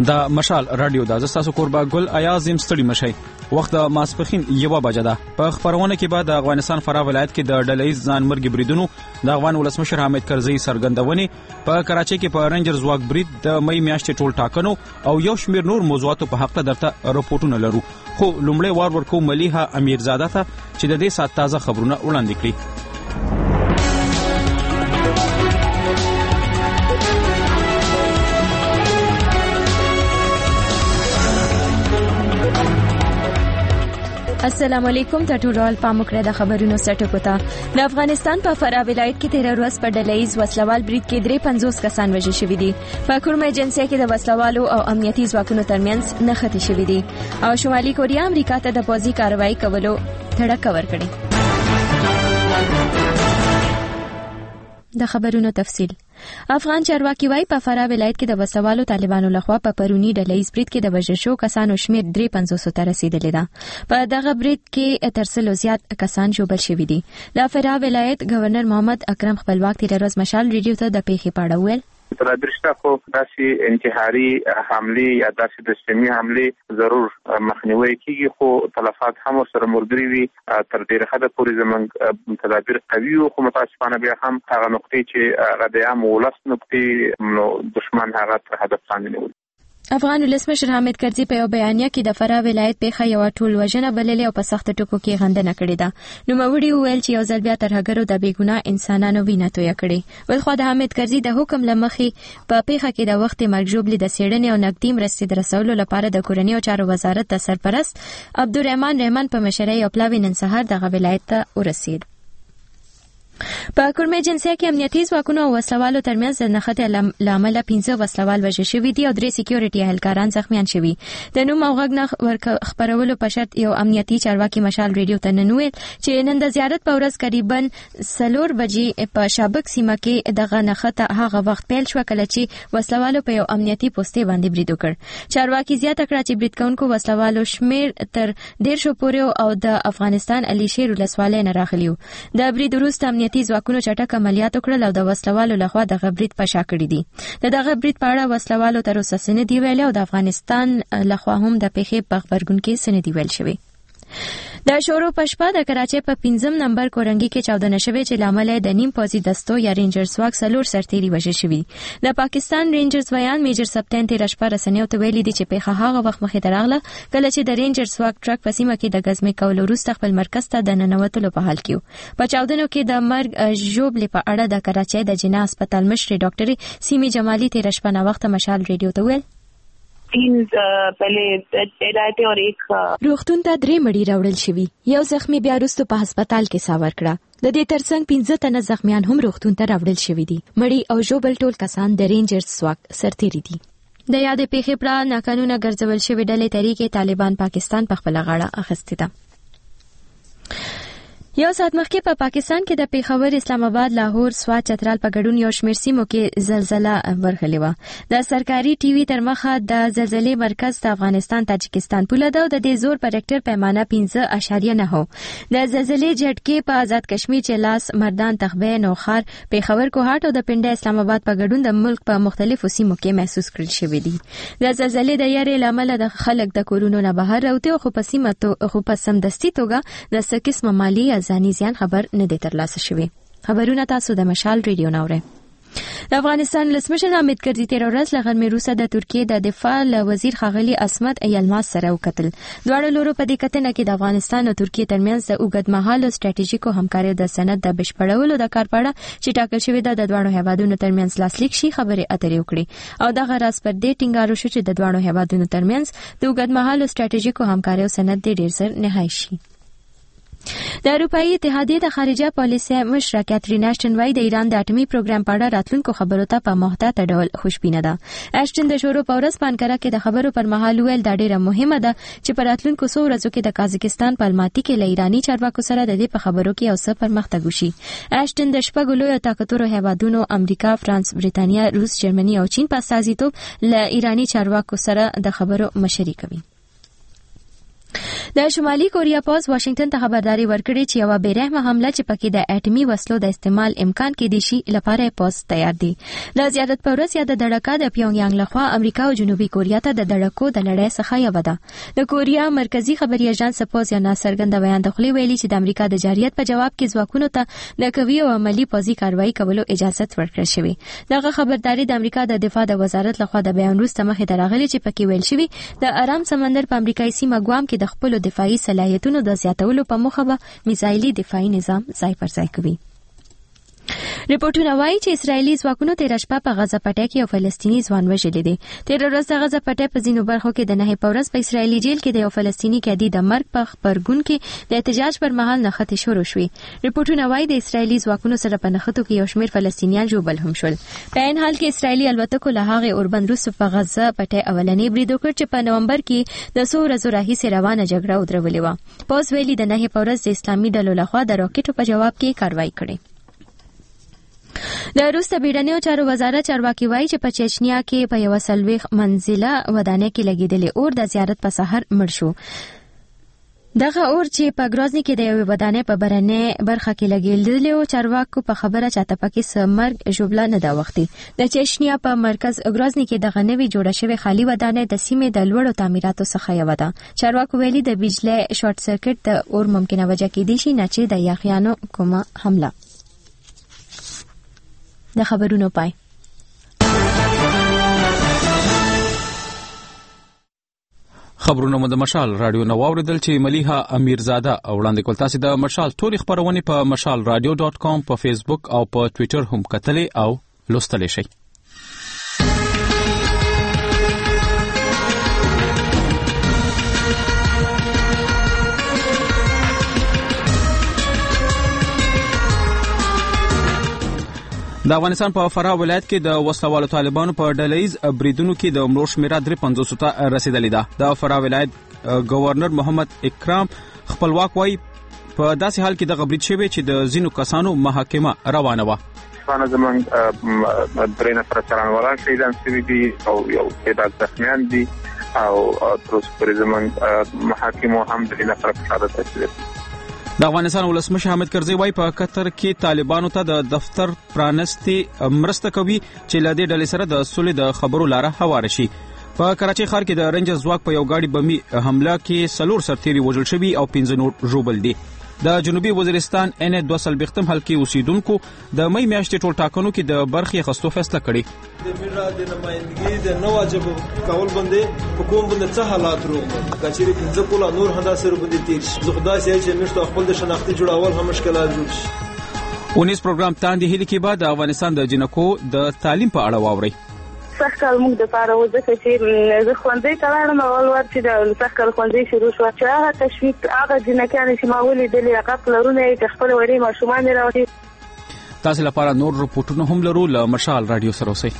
د مشال رادیو د زستاسو قربا ګل ایازم ستړي مشي وخت د ماسپخین 1 بجه ده. په خبرونه کې بعد د افغانستان فراه ولایت کې د ډلهیز ځانمرګي بریدونو د افغان ولسمشر حامد کرزي سرګندونې په کراچۍ کې په رینجرز واک برید د مې میاشتې ټول ټاکنو او یو شمیر نور موضوعاتو په حق درته راپورټونه لرو. خو لومړی وار ورکو مليحه امیرزاده ته چې د دې سات تازه خبرونه وړاندې کړي. السلام علیکم ټټورال پامکره د خبرونو سټکو ته. د افغانستان په فراه ولایت کې 13 ورځ په ډلهیز وسلوال برید کې 350 کسان وژل شوي دي. په کورم ایجنسي کې د وسلوالو او امنیتي ځواکونو ترمنځ نښتې شوې دي او شمالي کوریا امریکا ته د پوځي کاروایی کولو تړک ورکړي. د خبرونو تفصیل. افغان چارواکي وايي په فراه ولایت کې د وسوالو طالبانو لخوا په پرونی ډلهیز برید کې د وژل شو کسانو شمیر 350 ته رسیدلی ده. په دغه برید کې تر څلو زیات کسان ژوبل شوي دي. د فراه ولایت گورنر محمد اکرم خپلواک تیر ورځ مشال ریډیو ته د پیښې په اړه ویل. ترادرشته خو داسې انتحاري حمله یا داسې دشمنی حمله ضرور مخنیوي کیږي، خو تلفات هم سره مرګري وي. تر ډیره حد پورې زمونږ تدابیر قوي او خو متاسفانه بیا هم هغه نقطې چې هغه د عام ولس نقطې نو دشمن هغه تر هدف باندې نیول. افغان ولسمشر حامد کرزي په یو بیانیه کې د فراه ولایت پیښه یو ټول وژنه بللې او په سخت ټکو کې غندنه کړې ده. نو موري ویل چې یو ځل بیا ترهګرو د بیګناه انسانانو وینه تویه کړې. ولخوا د حامد کرزي د حکم لمخې په پیښه کې د وخت مرګ ژوبلې د سیړنې او نقدي مرستې د رسولو لپاره د کورنۍ او چارو وزارت د سرپرست عبدالرحمن رحمان په مشرۍ او پلاوی نن سهار دغه ولایت ته ورسید. په کورم ایجنسي کې امنیتي ځواکونو او وسلوالو ترمنځ د نښتې لامل 15 وسلوال وژل شوي دي او 3 سکیورټي اهلکاران زخمیان شوي. د نوم او غږ نه خبرولو په شرط یو امنیتي چارواکي مشال ریډیو ته نن ویل چې نن د زیارت په ورځ قریبا 4 بجې په شابک سیمه کې دغه نښته هغه وخت پیل شو کله چې وسلوالو په یو امنیتي پوسټ باندې برید وکړ. چارواکي زیاته کړه چې برید کوونکو وسلوالو شمیر تر 150 پورې او د افغانستان علي شیر ولسوالۍ نه راغلیو. د برید وروسته امنیتي ځواکونو چټک عملیات وکړل او د وسلوالو لخوا د برید په شا کړی دي. دغه برید په اړه وسلوالو تر اوسه څه نه دی ویلي او د افغانستان لخوا هم د پیښې په خبرګون کې څه نه دی ویل شوی. د شورو پښپا د کراچۍ په 15 نمبر کورنګي کې چاودنه شوې چې لامل د نیم پوځي دستو یا رینجرز واک سلور سرتيري وژل شوی. د پاکستان رینجرز ویان میجر سپتن تیر شپه رسنیو ته ویلي دي چې پیښه هغه وخت مخې ته راغله کله چې د رینجرز واک ټرک په سیمه کې د غزمې کولو وروسته خپل مرکز ته د ننوتلو په حال کې. په چاودنو کې د مرګ ژوبلې په اړه د کراچۍ د جنا هسپتال مشر ډاکټر سیمي جمالي تیر شپه نه وخت مشال ریډیو ته ویل. پہلے پیدائے تھے اور ایک روغتون ته 3 مړي راوړل شوي. یو زخمی بیا وروسته په هسپتال کې ساور کړه. د دې ترڅنګ 15 تنه زخمیان هم روغتون ته راوړل شوي دي. مړي او ژوبل ټول کسان د رینجرز واک سرتيري دي. د یادې پیښې پر ناقانونه ګرځول شوی ډلې طریقې طالبان پاکستان په خپل غاړه اخیستې ده. یو ساعت مخکې په پاکستان کې د پیښور، اسلام آباد، لاهور، سوات، چترال په ګډون یو شمېر سیمو کې زلزلہ ورغلې وه. د سرکاري ټي وي تر مخه د زلزلې مرکز د افغانستان تاجکستان پوله ده او د دې زور په ریکټر پیمانه 5.9 و. د زلزلې جټکې په آزاد کشمیر، چلاس، مردان، تخبه، نوخار، پیښور، کوهاټ او د پنډه اسلام آباد په ګډون د ملک په مختلفو سیمو کې محسوس کړل شوې دي. د زلزلې د یارې لامل د خلک د کورونو نه بهر راوته خو په سمدستي توګه د سکس ممالي ځاني زیان خبر نه دی ترلاسه شوی. خبرونه تاسو د مشال ریډیو نه اورئ. د افغانستان ولسمشر حامد کرزي تیر ورځ له غرمې وروسته د ترکیې د دفاع وزیر ښاغلي عصمت یلماس سره وکتل. دواړو لورو په دې کتنه کې د افغانستان او ترکیې ترمنځ د اوږدمهاله ستراتیژیکو همکارۍ د سند د بشپړولو د کار په اړه چې ټاکل شوې ده د دواړو هیوادونو ترمنځ لاسلیک شي خبرې اترې وکړي او دغه راز پر دې ټینګار وشو چې د دواړو هیوادونو ترمنځ د اوږدمهاله ستراتیژیکو همکارۍ سند ډېر ژر نهایی شي. د اروپאי اتحادیه د خارجه پالیسي مشره کاترین اشټن وايي د ایران د اټومي پروګرام په اړه راتلونکو خبرو ته په محتاط ډول خوشبینه ده. اشټن د شورو په ورځ په انکارا کې د خبرو پر مهال ویل دا ډیره مهمه ده چې په راتلونکو څو ورځو کې د قازقستان په الماتي کې له ایرانی چارواکو سره د دې په خبرو کې اوسه پرمختګ وشي. اشټن د شپږ لویو طاقتورو هیوادونو امریکا، فرانس، بریتانیا، روس، جرمني او چین په استازیتوب له ایرانی چارواکو سره د خبرو مشري کوي. د شمالي کوریا پوز واشنگټن ته خبرداري ورکړې چې یو بیرحمه حمله چې پکې د اټومي وسلو د استعمال امکان کې دي شي لپاره پوز تیار دي. د زیادت پورس یا د دړکا د پیونګیانګ لخوا امریکا او جنوبي کوریا ته د دړکو د لړۍ څخه یو ده. د کوریا مرکزی خبري اژانس پوز یا ناڅرګند بیان د خلی ویلي چې د امریکا د جاریت په جواب کې ځواکونو ته د قوي او عملی پوزي کاروایی کولو اجازه ورکړل شوې. دغه خبرداري د امریکا د دفاع د وزارت لخوا د بیان وروسته مخې ته راغلي چې پکې ویل شوی د آرام سمندر په امریکایي سیمه ګوام کې د خپل دفاعي صلاحیتونو د زیاتولو په موخه به میزایلي دفاعي نظام ځای پر ځای کوي. ریپورتونه وایي چې اسرایلی ځواکونو تیر شپه په غزه پټه کې یو فلسطینی ځوان وژلی دی. تیر ورځ د غزه پټه په ځینو برخو کې د نهي پورس په اسرایلی جیل کې د یو فلسطینی قیدی د مرګ په خبرګون کې د احتجاج پر مهال نښتې شروع شوې. ریپورتونه وایي د اسرایلی ځواکونو سره په نښتو کې یو شمېر فلسطینیان ژوبل هم شول. په عین حال کې اسرایلی الوتکو له هغه اوربند وروسته په غزه پټه اولنې برید وکړ چې په نومبر کې د 100 ورځو راهیسې روانه جګړه ودرولې وه. پوز ویلي د نهي پورس د اسلامي ډلو لخوا د راکټو په جواب کې کاروایی کړې. د روس د بیړنیو چارو وزارت چارواکي وایي چې په چچنیا کې په یو 40 منزله ودانۍ کې لګیدلې اور د زیارت په سحر مړ شو. دغه اور چې په ګرازني کې د یو ودانۍ په برنه برخه کې لګیدلې او چارواکو په خبره چاته پکې سمرګ جوړلا نه دا وختي. د چچنیا په مرکز ګرازني کې دغه نوې جوړه شوی خالی ودانۍ د سیمې د لوړو تعمیراتو څخه یو ده. چارواکو ویلي د بجلی شارټ سرکټ د اور ممکنه وجه کېدی شي نه چې د یاخیانو کومه حمله. د خبرونو پای. خبرونه مو د مشال رادیو نو اوریدل چې ملیحه امیرزاده او وړاندې کول. تاسو د مشال ټولې خبرونه په mashalradio.com په فیسبوک او په ټوئیټر هم کتلې او لوستلې شئ. د افغانستان په فراه ولایت کې د وسلوالو طالبانو په ډلهیز بریدونو کې د مړو شمیره 350 ته رسیدلې ده. د فراه ولایت گورنر محمد اکرام خپلواک وایي په داسې حال کې د برید شوی چې د ځینو کسانو محاکمه روانه وه. افغان زمونږ درې نفر څارنوالان شهیدان شوي دي او یو تعداد زخمیان دي او تر اوسه پورې زمونږ محاکمو هم درې نفر په شهادت رسېدلي. د افغانستان ولسمشر حامد کرزي وايي په قطر کې طالبانو ته د دفتر پرانستي مرسته کوي چې له دې ډلې سره د سولې د خبرو لاره هواره شي. په کراچۍ ښار کې د رینجر ځواک په یو گاډي بمي حمله کې 4 سرتیري وژل شوي او 15 نور ژوبل دي. د جنوبي وزیرستان ان 240 حلقې اوسیدونکو د مې میاشتې ټول ټاکنو کې د برخې اخیستو فیصله کړې. د میرا د نمائندګي د نو واجب کول باندې حکومت باندې څه حالات روغ کچېری 15 کولا نور هدا سره باندې تیر شي. خدای سي چې مشته خپل د شناختی جوړاول هم مشکلات جوړ شي. 19 پروګرام تاندې هلي کې بعد افغانستان د جنکو د تعلیم په اړه واوري. سخت موږ د پاره و ځکه چې زه خوندې ته لاړم اول ور چې د سخت خوندې شروع شو چې هغه تشویق هغه جنکان چې ما ولیدلې هغه پلرونه یې خپل وړي ماشومان راوړي. تاسو لپاره نور رپورټونه هم لرو له مشال رادیو سره اوسئ.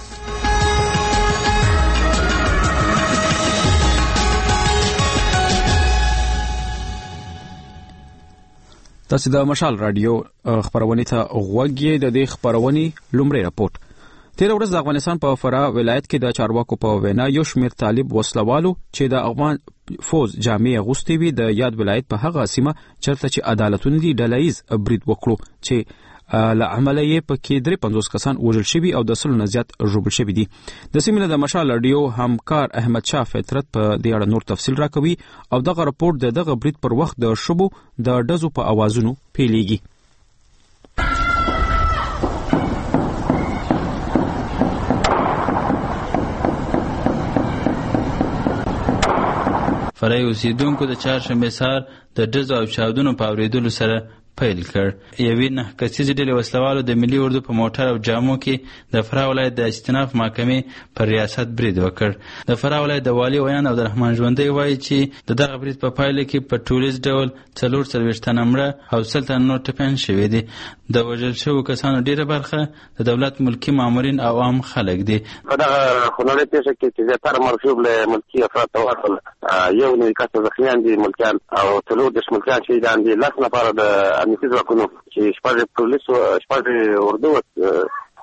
تاسو د مشال رادیو خبرونه ته غوږی. د دې خبرونه لومړی رپورټ. تیر ورځ د افغانستان په فراه ولایت کې د چارواکو په وینا یو شمېر طالب وسلوالو چې د افغان فوز جامع اغوستې وي د یاد ولایت په هغه سیمه چرته چې عدالتونه دي ډلهیز برید وکړو چې له عمله یې په کې 350 کسان وژل شوي او د 100 نه زیات ژوبل شوي دي. د سیمې د مشال رادیو همکار احمد شاه فطرت په دې اړه نور تفصیل راکوي او دغه رپورټ دغه برید پر وخت د شبو د ډزو په اوازونو پیلېږي. فرای اوسیدونکو د چهارشنبه سهار د ډزو او چاودنو په اورېدلو سره پیل کړ. یوې 9 کسیزې ډلې وسلوالو د ملي اردو په موټر او جامو کې د فراه ولایت د استیناف محکمې پر ریاست برید وکړ. د فراه ولایت د والي ویان عبدالرحمن ژوندی وایي چې د دغه برید په پایله کې په ټولیز ډول 44 تنه مړه او 100 تنه نور ټپیان شوي دي. د وژل شوو کسانو ډیره برخه د دولت ملکی مامورین او عام خلک دي. په دغه خونړۍ پیښه کې چې زیاتره مرشوب له ملکی افراد ته ورغلل. یو نوي کسه زخمیان دي ملکیان او 30 ملکیان شهیدان دي. 10 نفره د امنیتي ځواکونو چې 4 پولیس او 4 اردو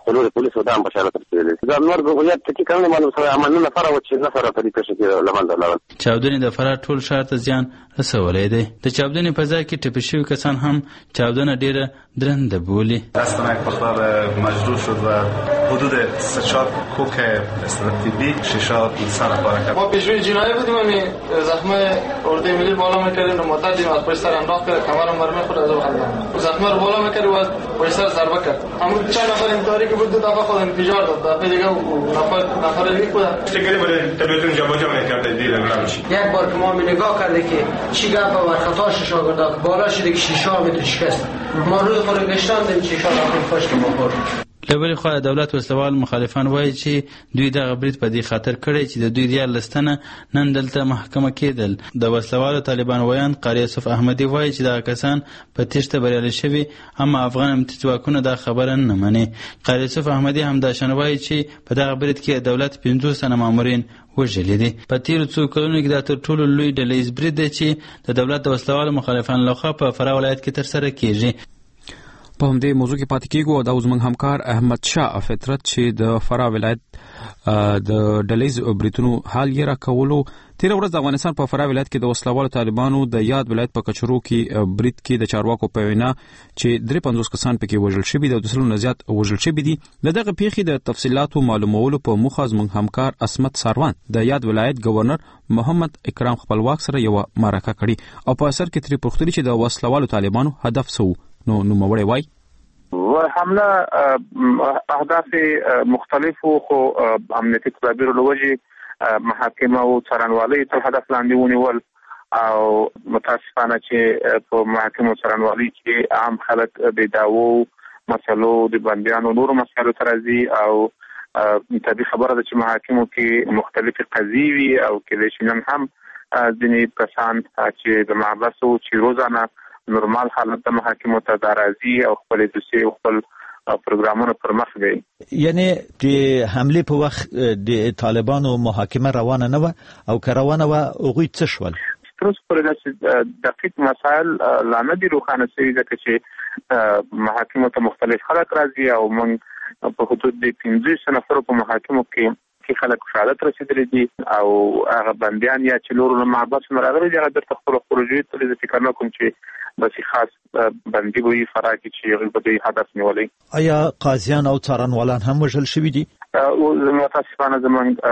څلور پولیسو دا هم بشارت رسېدلی. دا نور هویت تحقیق نه معلوم شوی، عملونه نفره وه چې نفره په دې پېښه کې له منځه لاړل. چاودنې د فراه ټول ښار ته زیان رسولی دی. د چاودنې په ځای کې ټپي شوي کسان هم چاودنه ډېره درنده بولي. دستانک پختار مجروح شد و حدود 3-4 کوک استراتژی شیشه سر پاره کرد. ما پیشروی جنایی بودیم، همین زخمه ارده ملی بالا میکردیم، مدت دیم از پشت سر انداخت کرد، کمرم مرمه خود از او زخمه رو بالا میکرد و از پشت سر ضربه کرد. همون چند نفر انتحاری که بود 2 دفعه خود انفجار داد، دفعه دیگه نفر دیگه بودن. چگونه بود تلویزیون جابجا میکرد دیر گرامشی. یک بار که ما نگاه کرده که چی گپ و خطاش شاگرد بالا شده که شیشه به شکست. ما روی خود گشتن دیم شیشه را خوش که بخور. له بلې خوا دولت وسلوال مخالفان وایي چې دوی دغه برید په دې خاطر کړی چې د دوی 14 تنه نن دلته محکمه کېدل. د وسلوالو طالبان ویاند قاری یوسف احمدي وایي چې دغه کسان په تیښته بریالي شوي، اما افغان امنیتي ځواکونه دا خبره نه مني. قاری یوسف احمدي همداشان وایي چې په دغه برید کې دولت 50 تنه مامورین وژلي دي. په تیرو څو کلونو کې دا تر ټولو لوی ډلهییز برید دی چې د دولت د وسلوالو مخالفانو لخوا په فراه ولایت کې ترسره کېږي. په همدې موضوع کې پاتې کېږو او دا زموږ همکار احمد شاه فطرت چې د فراه ولایت د ډلهییز بریدونو حال یې راکولو. تېره ورځ د افغانستان په فراه ولایت کې د وسلوالو طالبانو د یاد ولایت په کچرو کې برید کې د چارواکو په وینا چې 53 کسان پکې وژل شوي دي او 200 نه زیات وژل شوي دي. د دغه پیښې د تفصیلاتو معلومولو په موخه زموږ همکار اسمت ساروان د یاد ولایت گورنر محمد اکرام خپلواک سره یو مرکه کړې او په اثر کې ترې پوښتنه چې د وسلوالو طالبانو هدف څه نو نوموړی وایي حمله اهداف مختلفو خو امنیتي تدابیر لوجه محاکمه او څارنوالۍ ته هدف لاندې ونیول او متاسفانه چې په محاکمو څارنوالۍ کې عام خلک د دعوو مسلو د بندیانو نورو مسایلو ته راځي او طبیعي خبره ده چې محاکمو کې مختلفې قضیې وي او کېدای شي نن هم ځینې کسان چې د محبسو چې روزانه نورمال حالت د محاکمو ته راځي او خپل دوسیې او خپل پروګرامونه پر مخ وي. یعنی د حمله په وخت د طالبانو محاکمه روانه نه و او که روانه و هغوی څه شول؟ تر اوسه پورې داسې دقیق مسایل لا نه دي روښانه شوي ځکه چې محاکمو ته مختلف خلک راځي او موږ په حدود د 15 نفرو په محاکمو کې خلک شهادت رسیدلی دي او هغه بندیان یا چې لورو له محبس نه راغلي دي هغه درته خپل خروجي ته د فکر نه کوم چې بس خاص بندي وي فراه کې چې هغه په دې هدف نیولي. آیا قاضیان او څارنوالان هم وژل شوي دي؟ متاسفانه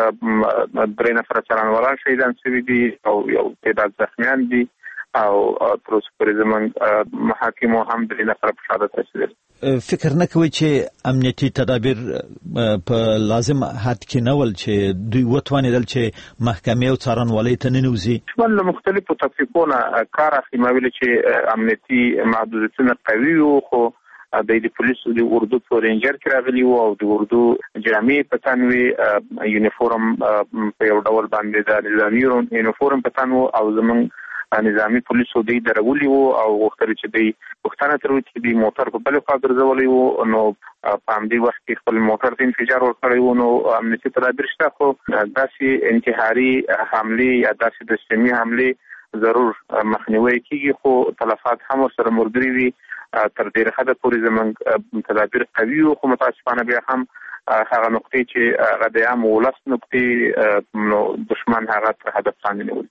زموږ 3 نفر څارنوالان شهیدان شوي دي او یو تعداد زخمیان دي او تر اوسه پورې زموږ محاکمو هم 3 نفر په شهادت رسیدلي. فکر نه کوي چې امنیتي تدابیر په لازم حد کې نه ول چې دوی وتوانېدل چې محکمې او څارنوالۍ ته ننوځي؟ شمال مختلفو تفکیکونه کار اخلي معلومه چې امنیتي محدودیتونه قوي وو خو د پولیسو د اردو په رینجر کې راغلي وو او د اردو جامې په تن وي یونیفورم په یو ډول باندې د نظامي یونیفورم په تن وو او زمونږ نظامی پولیسو دی درولي وو او غوښتل چې دی پښتنه تر وڅ دی موټر په بل خوا ګرځولي وو نو په همدې وخت کې خپل موټر ته انفجار ورکړی وو نو امنیتي تدابیر شته خو داسې انتحاري حمله یا داسې د سیمې حمله ضرور مخنیوي کیږي خو تلفات هم سره مرګري وي تر ډیره حد پورې زمونږ تدابیر قوي وو خو متاسفانه بیا هم هغه نقطې چې هغه د عام ولس نقطې نو دشمن هغه تر هدف لاندې نیول.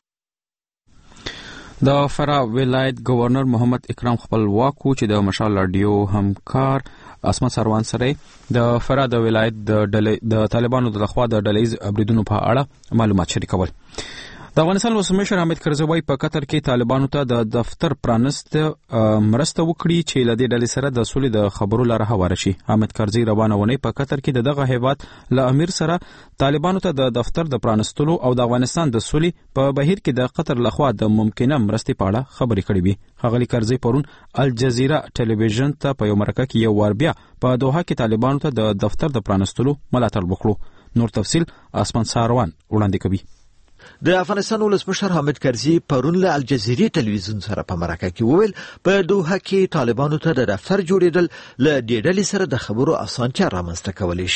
د فراه ولایت گورنر محمد اکرام خپلواک چې د مشال رادیو همکار اسمت ساروان سره د فراه د ولایت د طالبانو د لخوا د ډلهییز بریدونو په اړه معلومات شریکول. د افغانستان ولسمشر حامد کرزی په قطر کې طالبانو ته د دفتر پرانست مرسته وکړي چې له دې ډلې سره د سولې د خبرو لاره هواره شي. حامد کرزی روانه ونی په قطر کې دغه هیواد له امیر سره طالبانو ته د دفتر د پرانستلو او د افغانستان د سولې په بهیر کې د قطر لخوا د ممکنه مرستې په اړه خبرې کړې وي. ښاغلي کرزی پرون الجزیره ټلویزیون ته په یو مرکه کې یو وار بیا په دوحه کې طالبانو ته د دفتر د پرانستلو ملاتړ وکړو. نور تفصیل اسمان ساروان وړاندې کوي. د افغانستان ولسمشر حامد کرزی پرون له الجزیره ټلویزیون سره په مرکه کې وویل په دوحه کې طالبانو ته د دفتر جوړېدل له دې ډلې سره د خبرو اسانتیا رامنځته کولی شي.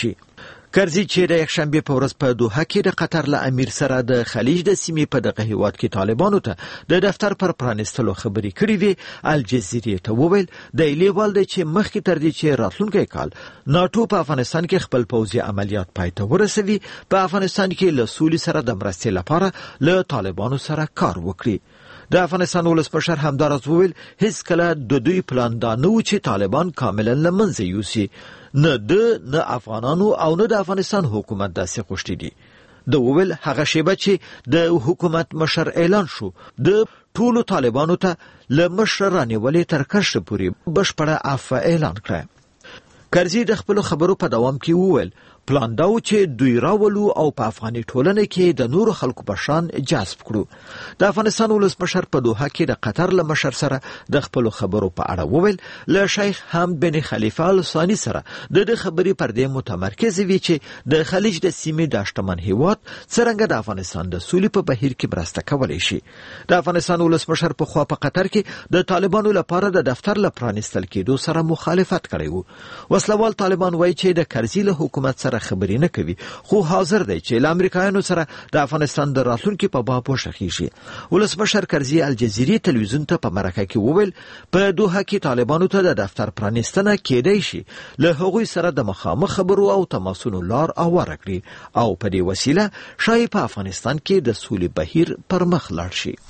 کرزي چې د یکشنبه په ورځ په دوحه کې د قطر له امیر سره د خلیج د سیمې په دغه هیواد کې طالبانو ته د دفتر پر پرانستلو خبرې کړې وي. الجزیرې ته وویل د لیوال د چې مخکې تر دې چې راتلونکي کال ناتو په افغانستان کې خپل پوځي عملیات پای ته ورسوي په افغانستان کې له سولې سره د مرستې لپاره له طالبانو سره کار وکړي. د افغانستان ولسمشر همدارس وویل هیڅ کله د دوی پلان دا نه و چې طالبان کاملا له منځه یوسي. نه افغانانو او نه د افغانستان حکومت داسې غوښتي دي. د وویل هغه شیبه چې د حکومت مشر اعلان شو د ټولو طالبانو ته له مشر رانیولې تر کشف پورې بشپړه عفو اعلان کړه. کرزي د خپل خبرو په دوام کې وویل پلان دا و چې دوی راولو او په افغاني ټولنه کې د نورو خلکو په شان جذب کړو. د افغانستان ولسمشر په دوحه کې د قطر له مشر سره د خپل خبرو په اړه وویل له شیخ حمد بن خلیفه ال ثانی سره د خبرې پر دې متمرکز وي چې د خلیج د سیمې د شتمن هیواد څنګه د افغانستان د سولې په بهیر کې مرسته کولای شي. د افغانستان ولسمشر په خوا په قطر کې د طالبانو لپاره د دفتر له پرانستل کېدو سره مخالفت کړی و. وسلوال طالبان وایي چې د کرزي له حکومت سره خبرې نه کوي خو حاضر دی چې له امریکایانو سره د افغانستان د راتلونکي په باب وشخیږي. ولسمشر کرزي الجزیرې تلویزیون ته په مرکه کې وویل په دوحه کې طالبانو ته د دفتر پرانستنه کېدای شي له هغوی سره د مخامخ خبرو او تماسونو لار هواره کړي او په دې وسیله شاید په افغانستان کې د سولې بهیر پر مخ لاړ شي.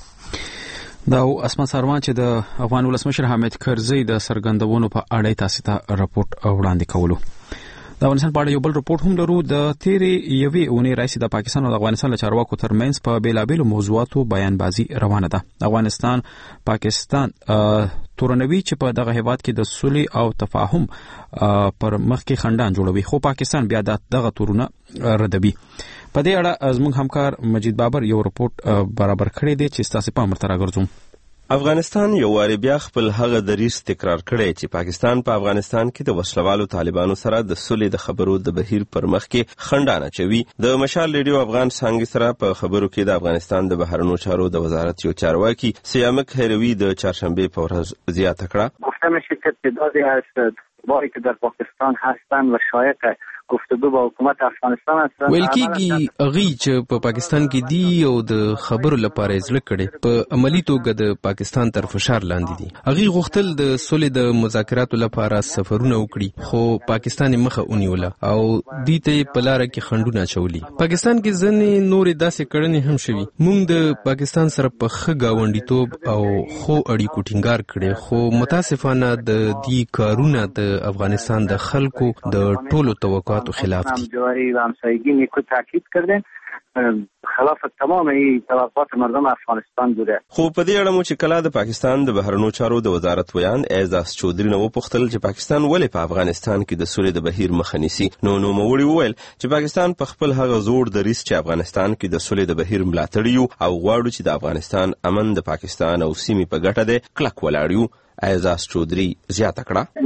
دا اسمان سروان چې د افغان ولسمشر حامد کرزي د سرګندونو په اړه تاسو ته راپورټ وړاندې کولو. د افغانستان په اړه یو بل راپورټ هم لرو. د تیرې یوې اونۍ راځي د پاکستان او د افغانستان له چارواکو ترمنځ په بیلابېلو موضوعاتو بیانبازي روانه ده. افغانستان پاکستان تورنوي چې په دغه هیواد کې د سولې او تفاهم پر مخ کې خندان جوړوي خو پاکستان بیا دغه تورونه ردوي. په دې اړه زموږ همکار مجید بابر یو راپورټ برابر کړی دی چې تاسو په مرتبه راګرځوم. افغانستان یو واری بیا خپل هغه دریځ تکرار کړی چې پاکستان په افغانستان کې د وسلوالو طالبانو سره د سولې د خبرو د بهیر پر مخ کې خندانه چوي. د مشال ریډیو افغان څنګه سره په خبرو کې د افغانستان د بهرنیو چارو د وزارت یو چارواکي سیامک هیروی د چهارشنبه په ورځ زیاته کړه. گفته میشه که تعدادی از باری که در پاکستان هستند و شایق گفتگو با حکومت افغانستان هستند ویل کېږي اغي چې په پاکستان کې دی او د خبرو لپاره ځل کړي په عملی توګه د پاکستان تر فشار لاندې دي. اغي غوښتل د سولې د مذاکراتو لپاره سفرونه وکړي خو پاکستان مخه ونیوله او دې ته په لار کې خندونه چولي. پاکستان کې ځنې نورې داسې کړنې هم شوي. موږ د پاکستان سره په ښه گاونډیتوب او خو اړیکو ټینګار کړي خو متاسفانه د دې کارونه د افغانستان د خلکو د ټولو توقعاتو خلاف دي. همجواری و همسایگی نیکو تاکید کردن خلاف تمام توقعات مردم افغانستان بوده. خو په دې اړه مو چې کله د پاکستان د بهرنیو چارو د وزارت ویان اعزاز چودري نو پوښتل چې پاکستان ولې په افغانستان کې د سولې د بهیر مخه نیسي. نو موري وویل چې پاکستان په خپل هغه زور دریځ چې افغانستان کې د سولې د بهیر ملاتړ یو او غواړي چې د افغانستان امن د پاکستان او سیمې په ګټه ده کلک ولاړ یو. اعزاز چودري زیاته کړه.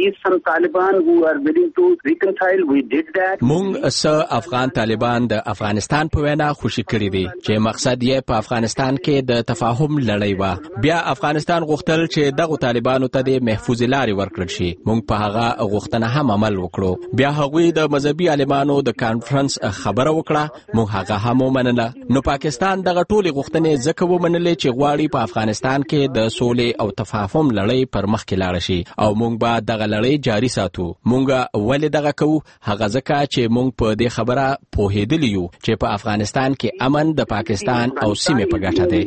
مونږ افغان طالبان د افغانستان په وینا خوشی کړی دي چې مقصد یې په افغانستان کې د تفاهم لړۍ و. بیا افغانستان غوښتل چې دغه طالبانو ته د محفوظ لارې ورکړل شي. مونږ په هغه غوښتنه هم عمل وکړو. بیا هغوی د مذهبي عالمانو د کانفرنس خبره وکړه. مونږ هغه هم ومنله. نو پاکستان دغه ټولې غوښتنې ځکه ومنلې چې غواړي په افغانستان کې د سولې او تفاهم لړۍ پر مخ کې لاړ شي او مونږ به دغه لړۍ جاري ساتو. مونږ ولې دغه کوو؟ هغه ځکه چې مونږ په دې خبره پوهېدلی یو چې په افغانستان کې امن د پاکستان او سیمې په ګټه دی.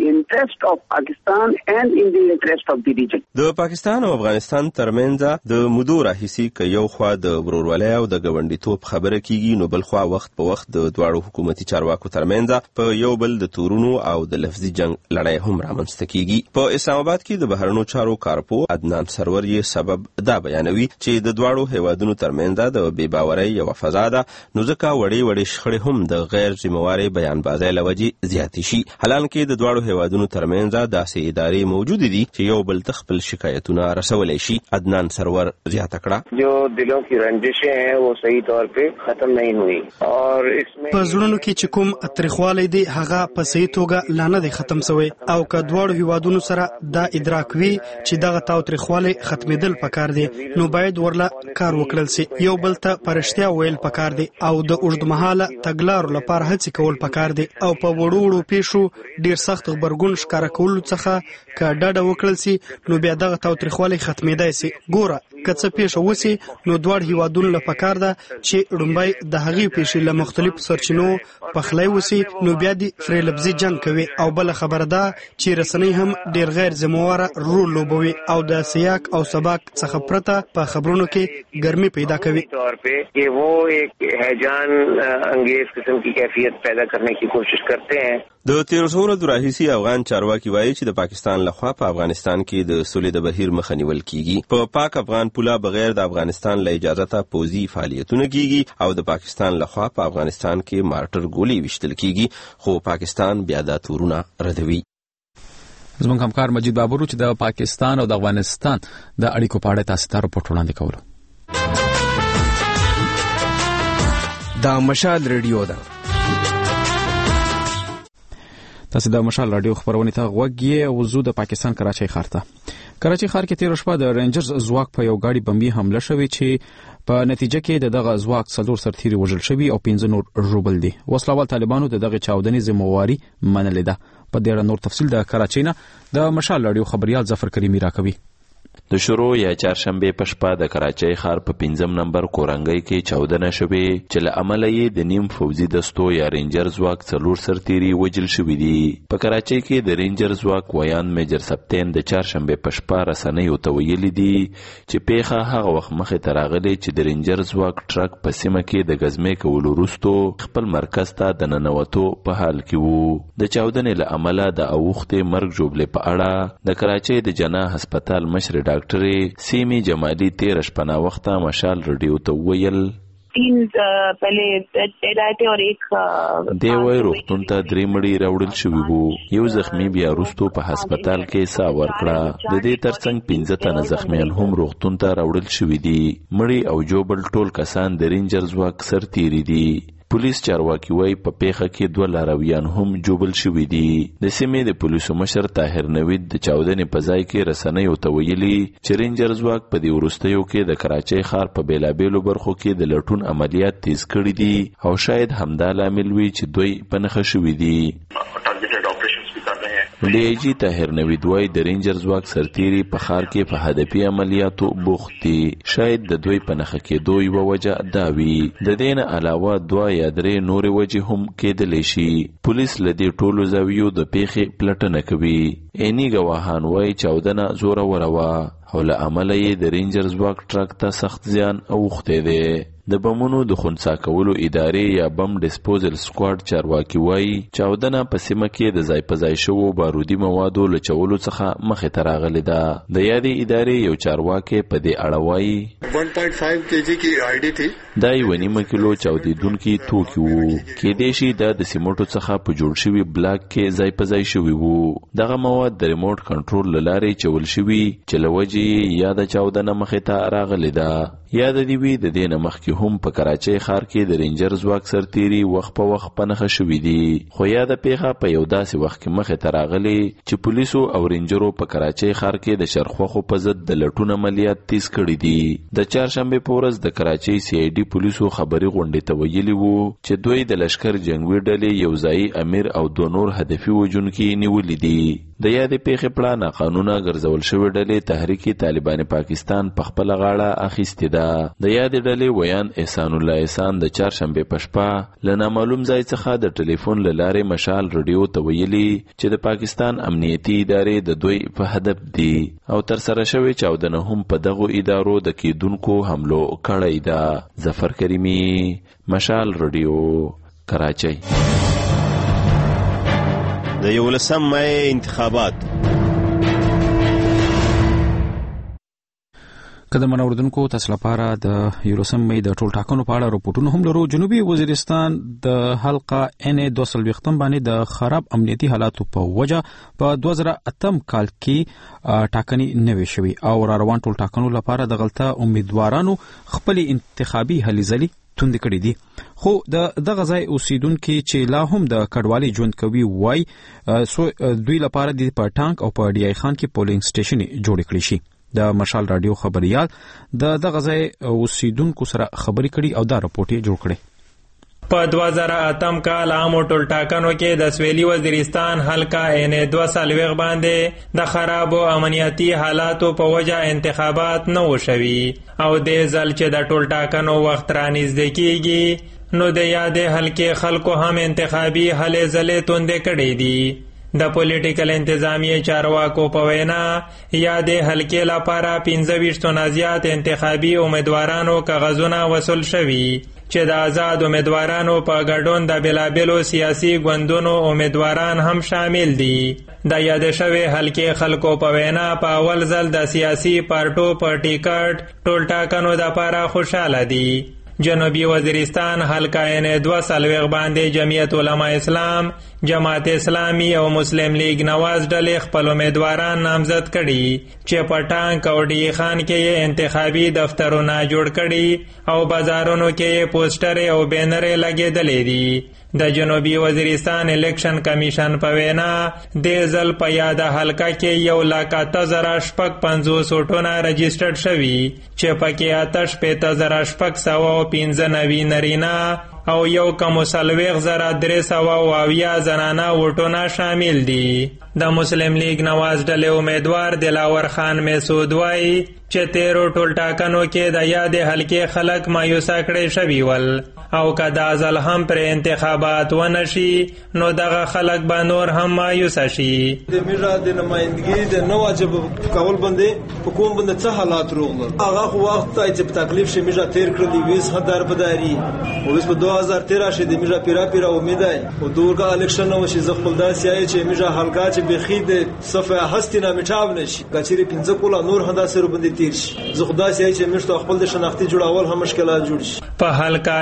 د پاکستان او افغانستان ترمنځ د مودو راهیسي که یو خوا د ورورولۍ او د ګاونډیتوب خبره کیږي نو بل خوا وخت په وخت د دواړو حکومتي چارواکو ترمنځ په یو بل د تورونو او د لفظي جنگ لړۍ هم رامنځته کیږي. په اسلام آباد کې د بهرنیو چارو کارپو عدنان سرور یې سبب دا بیانوي چې د دواړو هیوادونو ترمنځ د بې باورۍ یو فضا ده نو ځکه وړې شخړې هم د غیر ذمہوارۍ بیانبازۍ له وجې زیاتې شي. حالانکه د دواړو هیوادونو ترمنځ داسې ادارې موجودې دي چې یو بل ته خپل شکایتونه رسولی شي. عدنان سرور زیاته کړه. جو دلوں کی رنجشیں ہیں وہ صحیح طور پہ ختم نہیں ہوئی اور اس میں په زړونو کې چې کوم تریخوالی دی هغه په صحیح توګه لا نه دی ختم شوی او که دواړو هیوادونو سره دا ادراک وي چې دغه دغه تاوتریخوالی ختمېدل پکار دی، نو باید ورله کار وکړل سي. یو بل ته پرشتیا ویل پکار دی او د اوږدمهاله تګلارو لپاره هڅې کول پکار دی او په وړو وړو پیښو ډیر سخت غبرګون ښکاره کولو څخه که ډډه وکړل سي نو بیا دغه تاوتریخوالی ختمېدای سي. ګوره که څه پیښه وسي نو دواړو هیوادونو له پکار ده چې لومبی د هغې پیښې له مختلفو سرچینو پخلی وسي، نو بیا دې فرې لفظي جنګ کوي. او بله خبره ده چې رسنۍ هم ډیر غیر ذمهواره رول لوبوي او د سیاق او سباق څخه پرته په خبرونو کې ګرمي پیدا کوي. طور पे कि वो एक हैजान अंगेज किस्म की कैफियत पैदा करने की कोशिश करते हैं. د 1300 ورځو راهیسې افغان چارواکي وایي چې د پاکستان لخوا په افغانستان کې د سولې د بهیر مخه نیول کیږي. په پاک افغان پوله بغیر د افغانستان له اجازه ته پوځي فعالیتونه کیږي او د پاکستان لخوا په افغانستان کې مارټر ګولې وشتل کیږي، خو پاکستان بیا دا تورونه ردوي. زموږ همکار مجید بابرو چې د پاکستان او د افغانستان د اړیکو په اړه تاسو ته راپورټ وړاندې کولو. دا مشال ریډیو ده. تاسو د مشال رادیو خبرونه ته غوږ یې او زو د پاکستان کراچۍ ښار ته. کراچۍ ښار کې تیر شپه د رینجرز ځواک په یو گاډي بمبي حمله شوې چې په نتیجه کې دغه ځواک 4 سرتیري وژل شوي او 15 نور ژوبل دي. وسلوال طالبانو دغه چاودنې ذمہواری منلې ده. په ډیر نور تفصیل د کراچۍ نه د مشال رادیو خبريال ظفر کریمی راکوي. د شروع یا چهارشنبه په شپه د کراچۍ ښار په 5 نمبر کورنګۍ کې چاودنه شوې چې له امله یې د نیم فوزي دستو یا رینجر ځواک 4 سرتیري وژل شوي دي. په کراچۍ کې د رینجر ځواک ویان میجر سپتین د چهارشنبه په شپه رسنیو ته ویلي دي چې پیښه هغه وخت مخې ته راغلې چې د رینجر ځواک ټرک په سیمه کې د غزمې کولو وروسته خپل مرکز ته د ننوتو په حال کې وو. د چاودنې له امله د اوښتې مرګ ژوبلې په اړه د کراچۍ د جناح هسپتال مشر ډاکټر سیمی جمالی 13 شپه وخته مشال رادیو ته ویل دی وای روغتون ته 3 مړي راوړل شوي وو، یو زخمی بیا وروسته په هسپتال کې ساه ورکړه. د دې ترڅنګ 15 تنه زخمیان هم روغتون ته راوړل شوي دي. مړي او جوبل ټول کسان د رینجر ځواک سرتیري دي. پولیس چارواکي وای په پیښه کې 2 لارویان هم جوبل شوي دي. د سیمې د پولیسو مشر طاهر نوید د چاودنې په ځای کې رسنیو ته ویلي چې رینجر ځواک په دې وروستیو کې د کراچۍ ښار په بیلابیلو برخو کې د لټون عملیات تیز کړي دي او شاید همدا لامل وي چې دوی په نښه شوي دي. ډي آی جی طاهر نوید وای د رینجر ځواک سرتیري په ښار کې په هدفي عملیاتو بوخت دي. شاید د دوی په نښه کېدو یوه وجه دا وي. د دې نه علاوه 2 یا 3 نورې وجې هم کېدلی شي. پولیس له دې ټولو زاویو د پیښې پلټنه کوي. عیني ګواهان وای چاودنه زوروره وه او له امله یې د رینجر ځواک ټرک ته سخت زیان اوښتی دی. د بمونو د خنثی کولو ادارې یا بم ډسپوزل سکواډ چارواکي وایي چاودنه په سیمه کې د ځای په ځای شوو بارودي موادو له چولو څخه مخې ته راغلې ده. د یادې ادارې یو چارواکي په دې اړه وایي 1.5 kg کی آیډي تھی. دا 1.5 کیلو چاودیدونکي توکي وو. کېدای شي دا د سیمټو څخه په جوړ شوي بلاک کې ځای په ځای شوي وو. دغه مواد د ریموټ کنټرول له لارې چول شوي چې له وجې یا د چاودنه مخې ته راغلې ده. یا د دې وی د دې نه مخکې هم په کراچۍ ښار کې د رینجر ځواک سرتیري وخت په وخت په نښه شوي دي. خو یا د پیښه په یو داسې وخت کې مخې ته راغلې چې پولیسو او رینجرو په کراچۍ ښار کې د شرخوخو په ضد د لټون عملیات تیز کړي دي. د چهارشنبې په ورځ د کراچۍ سی آی ډي پولیسو خبري غونډې ته ویلي وو چې دوی د لشکر جنگوي ډلې یو ځایي امیر او 2 نور هدفي وژونکي نیولي دي. د یادې پیښې پړه ناقانونه ګرځول شوې ډلې تحریک طالبان پاکستان په خپل غاړه اخیستې ده. د یادې ډلې ویان احسان الله احسان د چهارشنبې په شپه له نامعلوم ځای څخه د ټلیفون له لارې مشال رادیو ته ویلي چې د پاکستان امنیتي ادارې د دوی په هدف دي او ترسره شوې چاودنه هم په دغو ادارو د کیدونکو حملو کړی ده. ظفر کریمی، مشال رادیو، کراچۍ. د 11 مای انتخابات قدم اوردونکو تاسو لپاره د 11 مای د ټول ټاکنو په اړه راپورټونه هم لرو. جنوبي وزیرستان د حلقه ان 200 باندې د خراب امنیتي حالاتو په وجه په 2008 کال کې ټاکنې نوي شوي او روان ټول ټاکنو لپاره د غلطه امیدوارانو خپل انتخابي هلې ځلې توند کړي دي. خو دغه ځای اوسیدونکو چې لا هم د کډوالي ژوند کوي وای دوی لپاره د پټانک او په ډی ای خان کې پولینګ سټیشن جوړ کړي شي. د مشال رادیو خبريال دغه ځای اوسیدونکو سره خبري کړي او دا راپورټ یې جوړ کړي. په 2008 کال عامو ټولټاکنو کې د سویلي وزیرستان حلقه N2 باندې د خرابو امنیتي حالاتو په وجه انتخابات نه وشوي او د ځل چې د ټولټاکنو وخت رانږدې کیږي نو د یادې حلقې خلکو هم انتخابي هلې ځلې توندې کړې دي. د پولیټیکل انتظامیه چارواکو په وینا یادې حلقې لپاره 25 نه زیات انتخابي امیدوارانو کاغذونه وصول شوي چې د آزاد امیدوارانو په ګډون د بېلابېلو سیاسي ګوندونو امیدواران هم شامل دي. د یاد شوی حلقې خلکو په وینا په اول ځل د سیاسي پارټو په ټیکټ ټولټاکنو دپاره خوشحاله دي. جنوبي وزیرستان حلقه N2 باندې جمعیت علماء اسلام، جماعت اسلامی او مسلم لیگ نواز ډلې خپل امیدواران نامزد کړي چې په ټانک او ډی خان کې انتخابي دفترونه جوړ کړي او بازارونو کې پوسټر او بینر لګېدلې دي. د جنوبي وزیرستان الیکشن کمیشن په وینا د ځل په یاده حلقه کې 1,08,550 ووټونه رجسټرډ شوي چې پکې 8,695 نارینه او 1,43,320 زنانه ووټونه شامل دي. د مسلم لیگ نواز ډلې امیدوار دلاور خان مسعود وایي چې 13 ټولټاکنو کې د یادې حلقې خلک مایوسه کړي شوي ول او که دا ځل هم پر انتخابات ونشي نو دغه خلک به نور هم مایوسه شي. د میډیا د نمائندګي د نو واجب کول باندې په کوم باندې څه حالات روغل هغه خو وخت چې په تکلیف شي میډیا تیر کړی ویس هدار بداري او ویس په 2013 شي د میډیا پیرا امید او دورګه الیکشن نو شي زغ خپل داسي چې میډیا حلقه چې بخید صفه هستی نه میټاو نشي کچېری 15 کولا نور هدا سره باندې تیر شي زغ داسي چې میشته خپل د شناختی جوړول هم مشکلات جوړ شي. په حلقه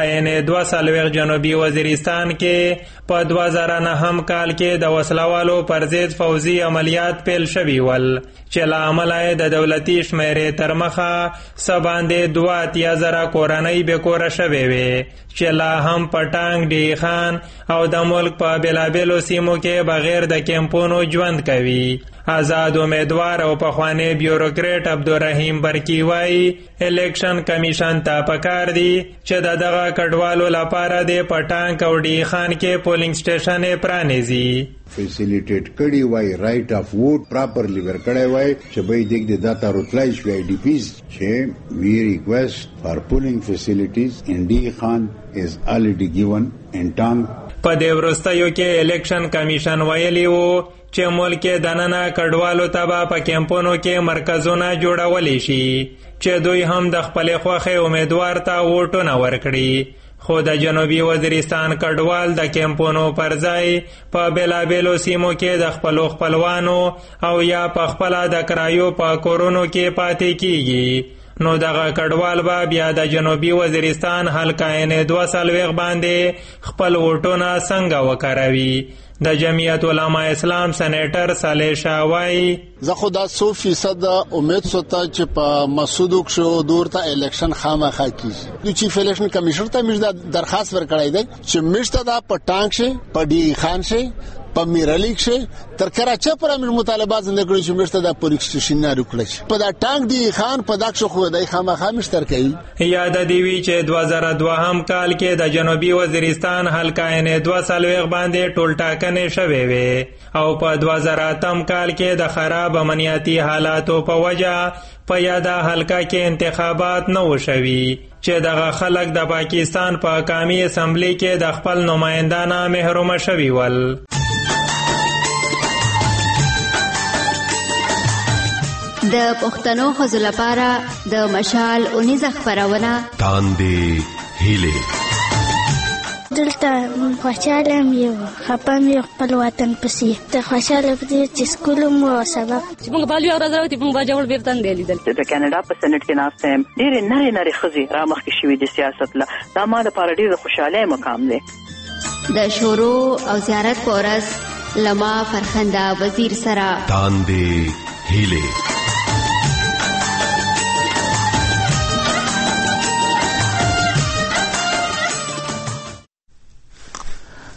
N2 جنوبي وزیرستان کې په 2009 کال کې د وسلوالو پر ضد فوزي عملیات پیل شوي ول چې له امله د دولتي شمیرې تر مخه څه باندې 2,000 کورنۍ بېکوره شوې وې چې لا هم په ټانک ډی خان او د ملک په بېلابېلو سیمو کې بغیر د کیمپونو ژوند کوي. آزاد امیدوار او پخوانی بیوروکریټ عبدالرحیم برکی وایي الیکشن کمیشن ته پکار دی چې دغه کډوالو لپاره د پټانک او ډی خان کې پولینګ سټیشن پرانیزي. فیسیلیټیټ کړي وای رائټ اف ووټ پراپرلی ورکړی وای چې به د داتا روتلای شوی آی ډی پیز چې وی ریکویسټ فار پولینګ فیسیلیټیز ان ډی خان از الریډي ګیون ان ټانک. په دې وروستیو کې الیکشن کمیشن ویلی وو چې ملک دننه کډوالو ته په کیمپونو کې مرکزونه جوړولی شي چې دوی هم د خپلې خوښې امیدوار ته ووټونه ورکړي. خو د جنوبي وزیرستان کډوال د کیمپونو پر ځای په بېلابېلو سیمو کې د خپلو خپلوانو او یا په خپله د کرایو په کورونو کې پاتې کیږي. نو دغه کډوال به بیا د جنوبي وزیرستان حلقه N2 باندې خپل ووټونه څنګه وکاروي. د جمعیت علماء اسلام سېنیټر صالح شاه وایي زه خو دا 100% امید سوته چې په مسعود شو دور ته الیکشن خامخا کیږي. د چیف الیکشن کمیشنر ته موږ درخواست ورکړی دی چې موږ ته په ټانک شي په ډی خان شي په میرالیک شي تر کراچۍ پر موږ مطالبات زنده کړی چې موږ ته د پولیس سټیشن نه رکړي په دا ټانک ډی خان په دښه خو دای خامخا مشتر کوي. یاد دی وی چې 2002 کال کې د جنوبي وزیرستان حلقه N2 باندې ټولټاکنې شوې وې او په 2008 کال کې د خراب امنیتي حالاتو په وجه په یاده حلقه کې انتخابات نه وشوي چې دغه خلک د پاکستان په قومي اسمبلی کې د خپل نمائندانه محروم شوي ول. د پښتنو ښځو لپاره د مشال اونیزه خپرونه تاندې هیلې دلته خوشاله یم خپه مې خپل وطن پسې ته خوشاله پدې چې سکول مو سبق چې موږ بالو ورځ راوتی موږ باجوړ بیرته دی لیدل د کاناډا په سېنات کې ناست یم ډېرې نری ښځې را مخکې شوي د سیاست له دا ما لپاره ډېر خوشاله مقام دی. د شورو او زیارت په ورځ لما فرخنده وزیر سره تاندې هیلې.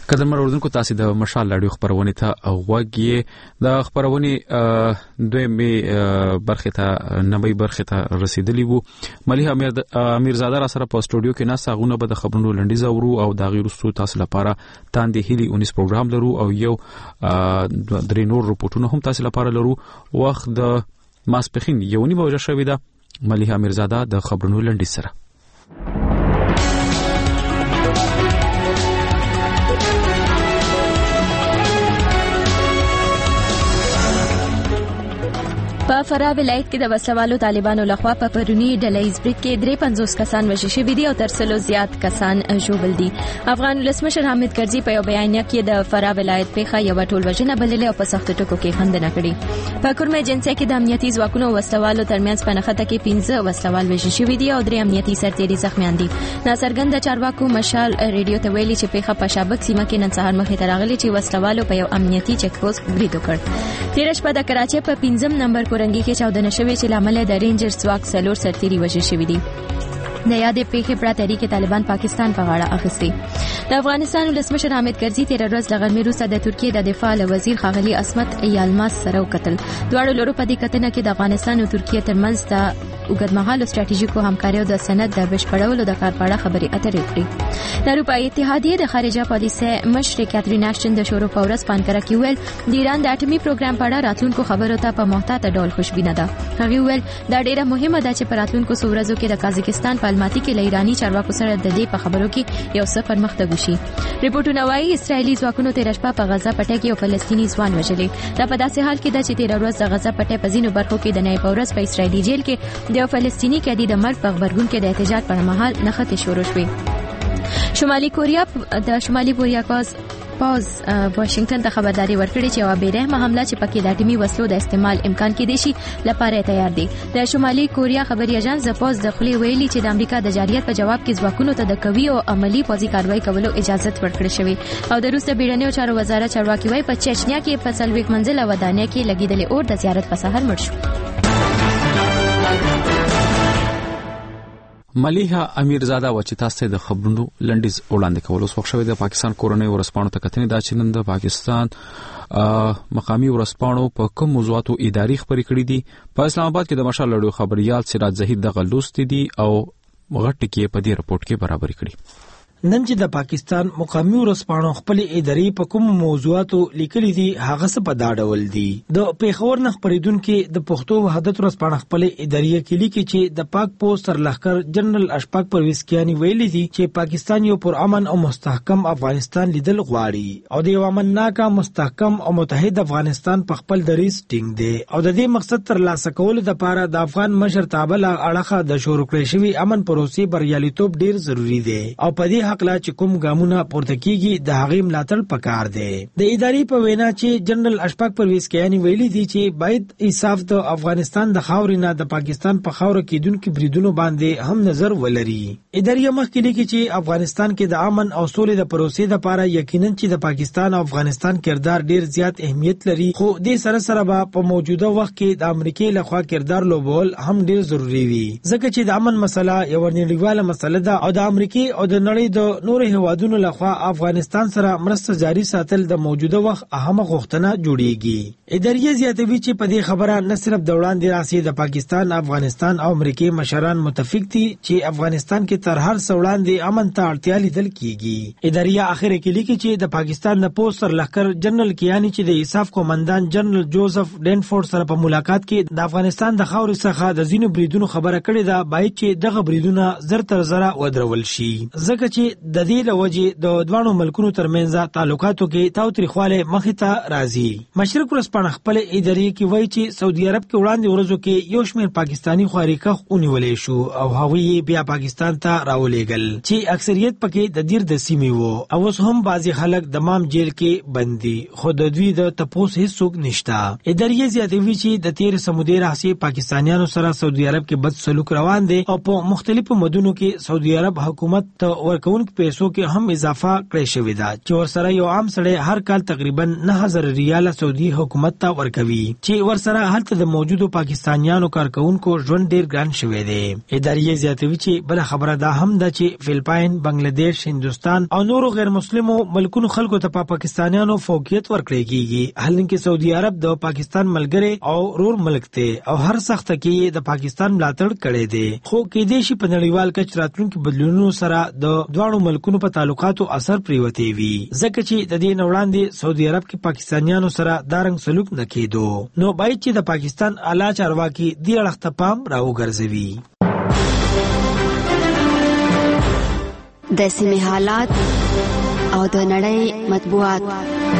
قدرمن اوردونکو تاسو د مشال رادیو خبرونه ته غوږی د خبرونه دوی برخه ته نوې برخه ته رسیدلی وو. مليحه امیرزاده را سره په سټوډیو کې ناسا غونه به د خبرونو لنډیز اورو او د غیرستو تاسو لپاره تاندې هیلي 19 پروګرام لرو او یو درې نور رپورټونه هم تاسو لپاره لرو. وخت د ماسپخین یونی بوجه شوې ده. مليحه امیرزاده د خبرونو لنډیز سره. په فراه ولایت کې د وسوالو طالبانو لخوا په پرونی ډلهیز برید کې 53 کسان وژل شوي دي او تر 100 زیات کسان ژوبل دي. افغان ولسمشر حامد کرزي په یو بیانیه کې د فراه ولایت پیښه یو ټول وژنه بللې او په سخت ټکو کې خندنه کړې. په کورمه جنسي کې د امنیتي ځواکونو وسوالو ترمنځ په نښته کې 15 وسوال وژل شوي دي او 3 امنیتي سرتیري زخمیان دي. ناصرګند چارواکو مشال ریډیو ته ویلي چې پیښه په شابک سیمه کې نن سهار مخې ته راغلي چې وسوالو په یو امنیتي چک پوسټ برید وکړ. تیر شپه د کراچۍ په 5 نمبر کورنګي کې چاودنه شوې چې لامل د رینجر ځواک څلور سرتیري وژل شوي دي. د یادې پیښې پر تحریک طالبان پاکستان په غاړه اخیستي. د افغانستان ولسمشر حامد کرزي تیر ورځ له غرمې وروسته د ترکیې د دفاع وزیر ښاغلي عصمت یلماس سره وکتل. دواړو لورو په دې کتنه کې د افغانستان او ترکیې ترمنځ د اوږدمهاله ستراتیژیکو همکاریو د سند د بشپړولو د کار په اړه خبرې اترې وکړې. د اروپایي اتحادیې د خارجه پالیسۍ مشر کاترین اشټن د شروع په ورځ په انکره کې ویل د ایران د اټومي پروګرام په اړه راتلونکو خبرو ته په محتاطه ډول خوشبینه ده. هغه ویل دا ډیره مهمه ده چې په راتلونکو څو ورځو کې د قازقستان په الماتي کې له ایراني چارواکو سره د دې په خبرو کې یو څه پرمختګ وشي. ریپورتونه وايي اسرایلی ځواکونو تیر شپه په غزا پټه کې یو فلسطینی ځوان وژلې. دا په داسې حال کې ده چې تیر ورځ د غزا پټه په ځینو برخو کې د نوي پورس په اسرایلی جیل کې د فلسطینی قیدی د مرګ په خبرګون کې د احتجاج پر مهال نښتې شروع شوې. شمالي کوریا پاز واشنگټن ته خبرداري ورکړې چې یو بیرحمه حمله چې پکې د اټومي وسلو د استعمال امکان کې دي شي لپاره تیار دي. د شمالي کوریا خبري اژانس د پاز د خلی ویلي چې د امریکا د جاريت په جواب کې ځواکونو ته د قوي او عملی پوځي کاروایی کولو اجازه ورکړې شوې. او د روس د بیړنیو چارو وزارت چارواکي وايي په چچنیا کې په 40 منزله ودانۍ کې لګیدلې اور د زیارت په سحر مړ شو. مليحه امیرزاده و چې تاسو د خبرونو لنډیز وړاندې کول اوس وخت شوی د پاکستان کورنۍ ورسپانو ته کتنې دا چې نن د پاکستان مقامی ورسپانو په کوم موضوعاتو اداري خبرې کړې دي. په اسلام آباد کې د مشال لړیو خبريال سراج زهید د غلوست دي او غټ کې په دې رپورت کې برابر کړي. نن چې د پاکستان مقامی ورسپانو خپل اداري په کوم موضوعاتو لیکلي دي هغه څه په دا ډول دي. د پیښور نه خبرېدونکو د پښتو وحدت ورسپانو خپل اداري کې لیکي چې د پاک پوسټ سرلښکر جنرال اشفاق پرویز کیانی ویلي دي چې پاکستان یو پرامن او مستحکم افغانستان لیدل غواړي او د یو امنناک مستحکم او متحد افغانستان په خپل دریځ ټینګ دي او د دې مقصد ترلاسه کولو لپاره د افغان مشر تابع اړخه د شروع کړې شوی امن پروسې بریالیتوب ډیر ضروری دی او په دې حق لا چې کوم ګامونه پورته کیږي د هغې ملاتړ پکار دی. د ادارې په وینا چې جنرال اشفاق پرویز کیانی ویلي دي چې باید انصاف د افغانستان د خاورې نه د پاکستان په خاوره کېدونکو بریدونو باندې هم نظر ولري. ادارې مخکې لیکي چې افغانستان کې د امن او سولې د پروسې لپاره یقینا چې د پاکستان او افغانستان کردار ډیر زیات اهمیت لري خو د سره به په موجوده وخت کې د امریکای لخوا کردار لوبول هم ډیر ضروری وي ځکه چې د امن مسله یو نړیواله مسله ده او د امریکای او د نړۍ د نور هیوادونو لخوا افغانستان سره مرسته جاري ساتل د موجوده وخت اهمه غوښتنه جوړیږي. ادارې زیاتوي چې په دې خبره نه صرف د وړاندې راسي د پاکستان افغانستان او امریکای مشران متفق دي چې افغانستان کې تر هر څه وړاندې امن ته اړتیا لیدل کیږي. ادارې اخر کې لیکي چې د پاکستان د پوسټ سرلښکر جنرال کیانی چې د ایساف قومندان جنرال جوزف ډینفورد سره په ملاقات کې د افغانستان د خاورې څخه د ځینو بریدونو خبره کړې ده باید چې دغه بریدونه زر تر زره ودرول شي ځکه چې د دې لوجې د دوانو ملکونو ترمنځ تعلقاتو کې تاوتریخواله مخې ته راځي. مشرق ورسپانه خپل ادارې کې وایي چې سعودي عرب کې وړاندې ورځو کې یو شمېر پاکستانی خواريکخ اونیولې شو او هغوی بیا پاکستان ته راولېګل چې اکثریت پکې د دیر د سیمې وو او اوس هم بعضي خلک د مام جیل کې بندي خو د دوی د تپوس هیڅوک نشته. ادارې زیاتوي چې د تیر سمودي راهسي پاکستانیانو سره سعودي عرب کې بد سلوک روان دي او په مختلفو مدنو کې سعودي عرب حکومت ته ورکون ورکونکو پیسو کې هم اضافه کړې شوې ده چې ورسره یو عام سړی هر کال تقریبا 9000 ریال سعودي حکومت ته ورکوي چې ورسره هلته د موجودو پاکستانیانو کارکونکو ژوند ډیر ګران شوی دی. ادارې زیاتوي چې بل خبره ده هم ده چې فلپاین، بنگلاديش، هندستان او نورو غیر مسلمو ملکونو خلکو ته پاکستانیانو فوقیت ورکړي کیږي، حالانکه سعودي عرب د پاکستان ملګری او رور ملک دی او هر سخت کې د پاکستان ملاتړ کړي دي. خو کې دې شي په نړیوال کچ راتلونکو بدلونونو سره د دواړو ملکونو په تعلقاتو اثر پریوتی وي، ځکه چې د دې وړاندې سعودي عرب کې پاکستانیانو سره دارنګ سلوک نه کېدو. نو باید چې د پاکستان اعلی چارواکي دې اړخ ته پام راوګرځوي. د سیمې حالات او د نړۍ مطبوعات.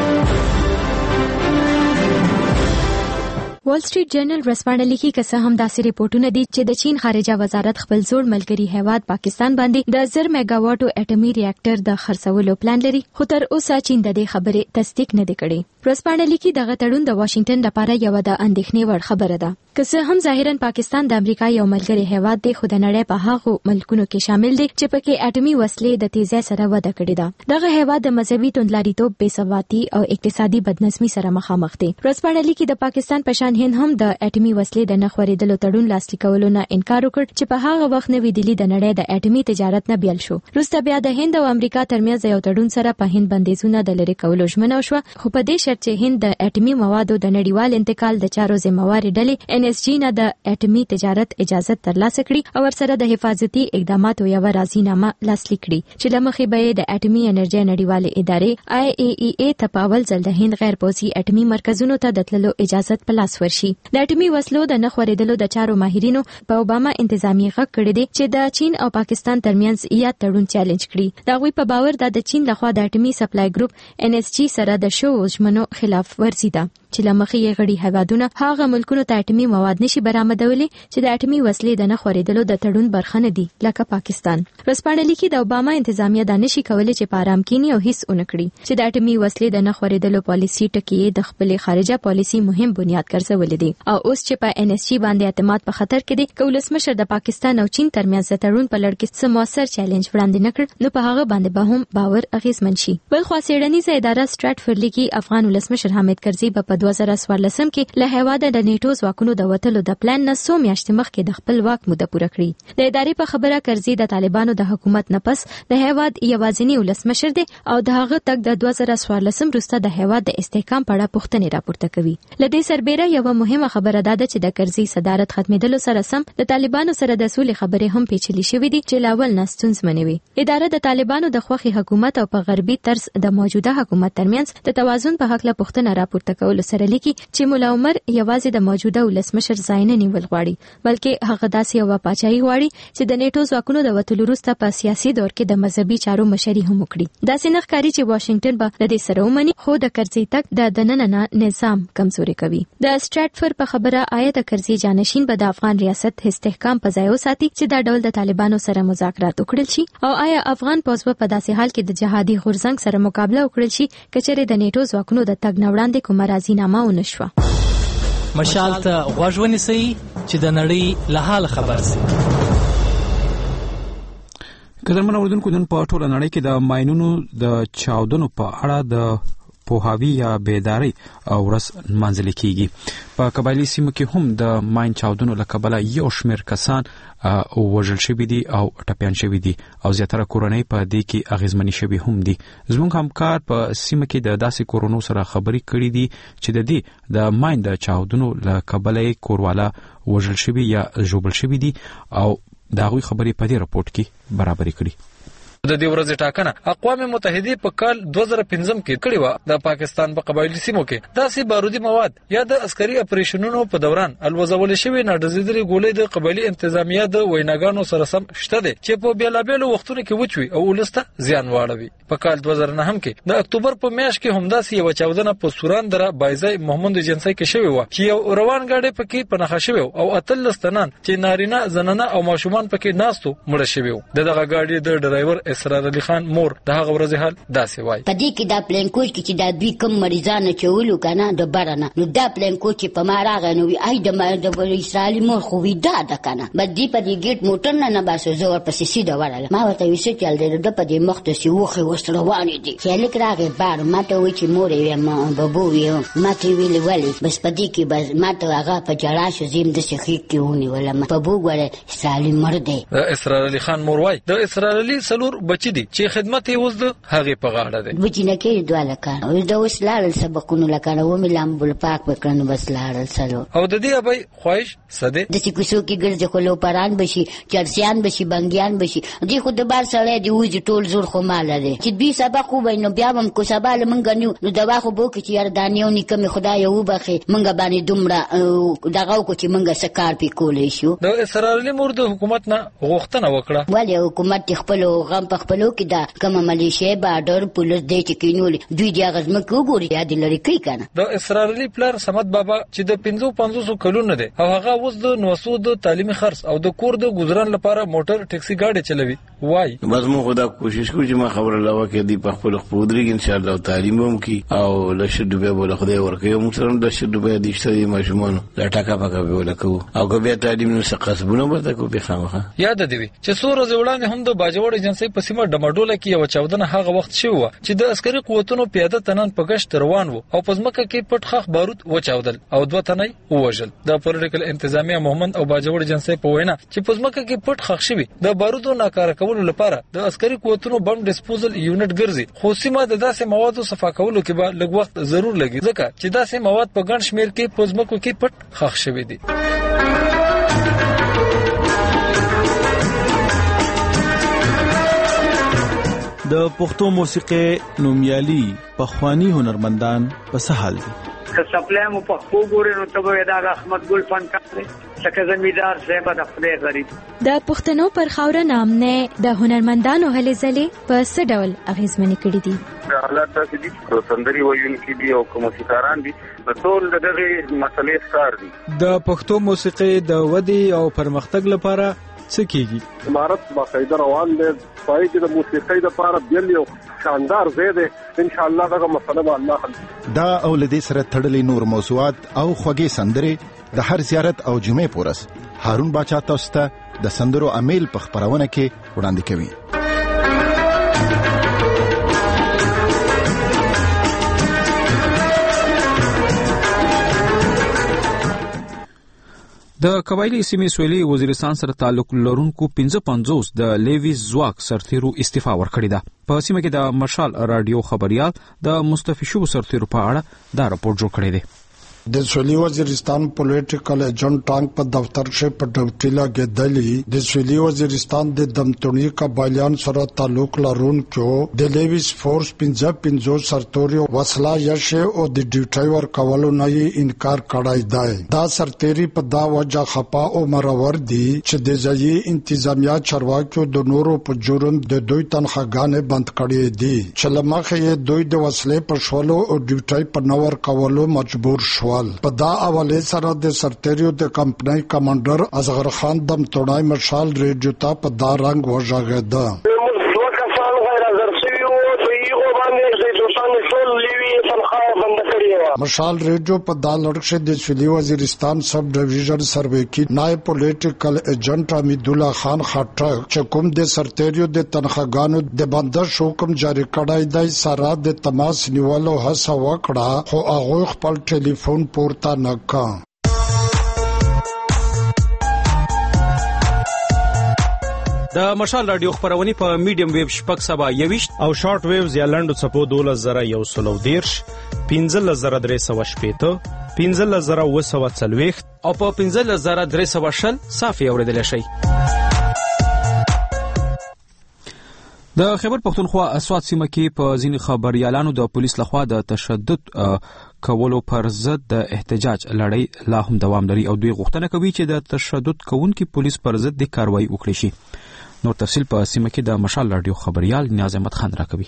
وال سټریټ جرنل ورځپاڼه لیکي که څه هم داسې ریپورټونه دي چې د چین خارجه وزارت خپل زوړ ملګری هیواد پاکستان باندې د 1000 میگا واټو اټومي ریاکټر د خرڅولو پلان لري، خو تر اوسه چین د دې خبرې تصدیق نه دی کړی. ورځپاڼه لیکي دغه تړون د واشنگټن لپاره یو د اندېښنې وړ خبره ده. که څه هم ظاهرا پاکستان د امریکا یو ملګری هیواد دی، خو د نړۍ په هغو ملکونو کې شامل دی چې پکې اټومي وسلې د تیزی سره وده کړې ده. دغه هیواد د مذهبي توندلاریتوب، بېثباتي او اقتصادي بدنظمي سره مخامخ دی. ورځپاڼه لیکي د پاکستان په شان هند هم د اټومي وسلې د نه خورېدلو تړون لاسلیک کولو نه انکار وکړ چې په هغه وخت نوې دلی د نړۍ د اټومي تجارت نه بیل شو. وروسته بیا د هند او امریکا ترمنځ یو تړون سره په هند بندیزونه د لرې کولو ژمنه وشوه، خو په دې شرط چې هند د اټومي موادو د نړیوال انتقال د چارو ذمہوارې ډلې NSG نه د اټومي تجارت اجازه ترلاسه کړي او ورسره د حفاظتي اقداماتو یو راضینامه لاسلیک کړي چې لمخې به د اټومي انرژي نړیوالې ادارې IAEA ته په اول ځل د هند غیر پوځي اټومي مرکزونو ته د تللو اجازه په لاس ورشي. د اټومي وسلو د نه خورېدلو د چارو ماهرینو په اوباما انتظامیه غږ کړی دی چې د چین او پاکستان ترمنځ یا تړون چیلنج کړي. د هغوی په باور د چین لخوا د اټومي سپلای ګروپ NSG سره د شو ژمنو خلاف ورزي ده چې لمخې یې غړي هیوادونه هغه ملکونو ته اټومي مواد نشي برآمدولی چې د اټومي وسلې د نه خورېدلو د تړون برخه نه دي، لکه پاکستان. ورځپاڼه لیکي د اوباما انتظامیه دا نشي کولی چې په آرام کینی او هیڅ ونه کړي چې د اټومي وسلې د نه خورېدلو پالیسي ټکي د خپل خارجه پالیسي مهم بنیاد ګرځولې دي. او اوس چې په NSG باندې اعتماد په خطر کې دی، که ولسمشر د پاکستان او چین ترمنځ د تړون په لړ کې څه موثر چیلنج وړاندې نه کړ، نو په هغه باندې به هم باور اغیزمن شي. بل خو څېړنیزه اداره سټریټفورډ لیکي افغان ولسمشر حامد کرزي په 2014 کې له هیواده د نیټو ځواکونو د وتلو د پلان نه څو میاشتې مخکې د خپل واک موده پوره کړې. د ادارې په خبره کرزي د طالبانو د حکومت نه پس د هیواد یوازینی ولسمشر دی او د هغه تک د 2014 وروسته د هیواد د استحکام په اړه پوښتنې راپورته کوي. له دې سربېره یو مهمه خبره ده چې د کرزي صدارت ختمېدلو سره سم د طالبانو سره د سولې خبرې هم پیچلې شوې دي چې لاول نه ستونزمنې وي. اداره د طالبانو د خوښي حکومت او په غربي طرز د موجوده حکومت ترمنځ د توازن په هکله پوښتنه راپورته کول سره لیکي چې مولا عمر یوازې د موجوده ولسمشر ځای نه نیول غواړي، بلکې هغه داسې یو پاچاهي غواړي چې د نیټو ځواکونو د وتلو وروسته په سیاسي دور کې د مذهبي چارو مشري هم وکړي. داسې نه ښکاري چې واشنگټن به د دې سره ومني، خو د کرزي تک د دننه نظام کمزوري کوي. د سټریټفورډ په خبره آیا د کرزي جانشین به د افغان ریاست استحکام په ځای وساتي چې دا ډول د طالبانو سره مذاکرات وکړل شي، او آیا افغان پوځ په داسې حال کې د جهادي غورځنګ سره مقابله وکړل شي کچېرې د نیټو ځواکونو د تګ نه وړاندې کومه راضینامه ونه شوه. مشال ته غوږ ونیسئ چې د نړۍ له حال خبر شئ. قدرمن اوریدونکو، نن په ټوله نړۍ کې د ماینونو د چاودنو په اړه د پوهاوی یا بیداری ورځ نمانځل کیږي. په قبایلی سیمو کې هم د ماین چاودنو له کبله یو شمېر کسان وژل شوي دي او ټپیان شوي دي او زیاتره کورنۍ په دې کې اغیزمنې شوي هم دي. زموږ همکار په سیمه کې د داسې کورونو سره خبرې کړې دي چې د دې د ماین د چاودنو له کبله کورواله وژل شوي یا ژوبل شوي دي او د هغوی خبرې په دې راپورټ کې برابرې کړي. د دې ورځې ټاکنه اقوام متحده په کال 2015 کې کړې و. د پاکستان په قبایلی سیمو کې داسې بارودي مواد یا د عسکري اپریشنونو په دوران الوزول شوی ناډزیدلې ګولې د قبایلی انتظامیه د ویناګانو سره سم شته دي چې په بیلابېلو وختونو کې وچوي او ولسته زیان واړوي. په کال 2009 کې د اکتوبر په میاشت کې هم داسې یو چاودنه په سوران دره بایزای محمد جنسي کې شوی و چې یو روان گاډي پکې پنهخه شوی او اتل لستنان چې نارینه زنانه او ماشومان پکې ناستو مړ شوی و. دغه گاډي د ډرایور اسرار علي خان مور د هغه ورځې حال داسې وایي. په دې کې دا پلان کوچ کې چې دا دوی کم مریضانو چولو کنه د برنه نو دا پلان کوچ په ما راغی نو ای د اسرائیل مور خو وی دا د کنه بدی په دې ګیټ موټر نه باسو زه ورپسې سیده ورغله ما ورته ویل چې چل د په دې مخته سی وخه وستروانې دي چې لیک راغی بار ما ته وی چې مور یې ما بابو یې ما ته ویل ولی بس په دې کې بس ما ته هغه په جړا شو زم د شخیق کې ونی ولا ما بابو ګوره اسرائیل مر دی. اسرار علي خان مور وای د اسرار علي سلور بچی دي چې خدمت یې وز د هغه په غاړه دی. بچی نه کې دواله کار او د وسلال سبقونو لکه و مې لامبل پاک وکړنو بس لاړ سلو او د دې ابي خواهش سده د سکوسو کې ګرځي خلو پران بشي چرسیان بشي بنګیان بشي دي خو د بار سره دی وځي ټول زور خو مال لري چې دوی سبق وبینو بیا هم کو سبا لمنګ نو دوا خو بو کې چې اردانیو نکمه خدای یو بخي منګه باندې دومره دغه کو چې منګه سکار پی کولې شو. د اسرار علي مور د حکومت نه غوښتنه وکړه ولی حکومت خپل غم په خپلو کې دا کوم ملیشیا بارډر پولیس دی چې کینول دوی دی غزم کو ګوري یاد لري کوي کنه. د اسرار علي پلار سمد بابا چې د 55 کلونو دی او هغه اوس د نوسود تعلیمي خرڅ او د کور د گزارن لپاره موټر ټیکسي گاډي چلوي وای. بس مو خدا کوشش کوم چې ما خبر لاوه کې دی په خپل خپودري ان شاء الله تعلیم هم کی او لشه دوبه بوله خدای ورکه موږ سره د شه دوبه د اشتري ماشومان لا ټاکا پکا بوله کو او کو به تعلیم نو سقسبونه ورته کو به خامخه یاد دی چې سور زوړان هم د باجوړ ایجنسی په سیمه ډمډوله کې یو 14 هغه وخت شو چې د عسکري قوتونو پیاده تنن په گشت روان وو او په ځمکه کې پټ خخ بارود وچاودل او دوه تنای ووجل. د پولیټیکل انتظامیه محمد او باجوړ ایجنسی په وینا چې په ځمکه کې پټ خخ شوی د بارودو ناکاره کولو لپاره د عسکري قوتونو بم ډیسپوزل یونټ ګرځي خو سیمه د داسې موادو صفا کولو کې به لږ وخت ضرور لګي ځکه چې داسې مواد په ګڼ شمیر کې په ځمکو کې پټ خخ شوی دي. د پښتو موسیقي نومیالي پخوانی هنرمندان په سهال دي. که سپلای مو په ګورې نو ته به دا احمد ګل فنکار دی څنګه زمیدار صاحب د خپل غریب د پښتنو پر خاوره نامنه د هنرمندانو هلې ځلې په څه ډول اغیزمنې کړې دي. حالات داسې دي چې سندري وایونکي دي او موسیقاران دي ټول دغه مسلې ښکار دي. د پښتو موسیقي د ودی او پرمختګ لپاره څه کیږي؟ امارت باقاعده روان دي پای کې د موسیقۍ لپاره بیل یو شاندار ځای دی ان شاء الله دغه مسله به الله حل دا او لدې سره تړلې نور موضوعات او خوږې سندرې د هر زیارت او جمعې پورس هارون باچا تاسو ته د سندرو امیل په خبرونه کې وړاندې کوي. د قبایلی سیمې سویلي وزیرستان سره تعلق لرونکو 55 د لیویز ځواک سرتیرو استعفا ورکړې ده. په سیمه کې د مشال رادیو خبريال د مستفی شو سرتیرو په اړه دا راپور جوړ کړی دی. د سویلي وزیرستان پولیټیکل ایجنټ ټانک په دفتر کې په ډوټی لګیدلی د سویلي وزیرستان د دمتونی قبایلیان سره تعلق لرونکو د لیویز فورس 55 سرتیرو وسله یشه او د ډیوټي ورکولو نه انکار کړای دی. دا سرتیری په دا وجه خپا او مرور دي چې د ځای انتظامیه چارواکو د نورو په جرم د دوی تنخواګانې بند کړې دي چې لمخې دوی د وسلې په شولو او ډیوټي په نور کولو مجبور شو. په دا حواله سره د سرتیریو د کمپنۍ کمانډر اصغر خان دم توړای مشال ریډیو ته په دا رنگ وژغېده. مشال ریډیو په دا لړکشه د سویلي وزیرستان سب ډیویژن سروې کې نائب پولیټیکل ایجنټ حمید الله خان خټک چې کوم د سرتیریو د تنخواګانو د بندش حکم جاری کړای دی سره د تماس نیولو هڅه وکړه خو هغه خپل ټلیفون پورته نه کړ. د مشال رادیو خبرونه په میډیم ویو شپږ سبا 21 او شارټ ویوز یا لنډو څپو 12113 15315 15940 او په 15340 صافي اوریدل شي. د خیبر پختونخوا اسوات سیمه کې په ځینې خبريالانو د پولیس لخوا د تشدد کولو پر ضد د احتجاج لړۍ لا هم دوام لري او دوی غوښتنه کوي چې د تشدد کوونکو پولیس پر ضد د کاروایی وکړي شي. نور تفصیل په سیمه کې د مشال رادیو خبريال نیاز احمد خان راکوي.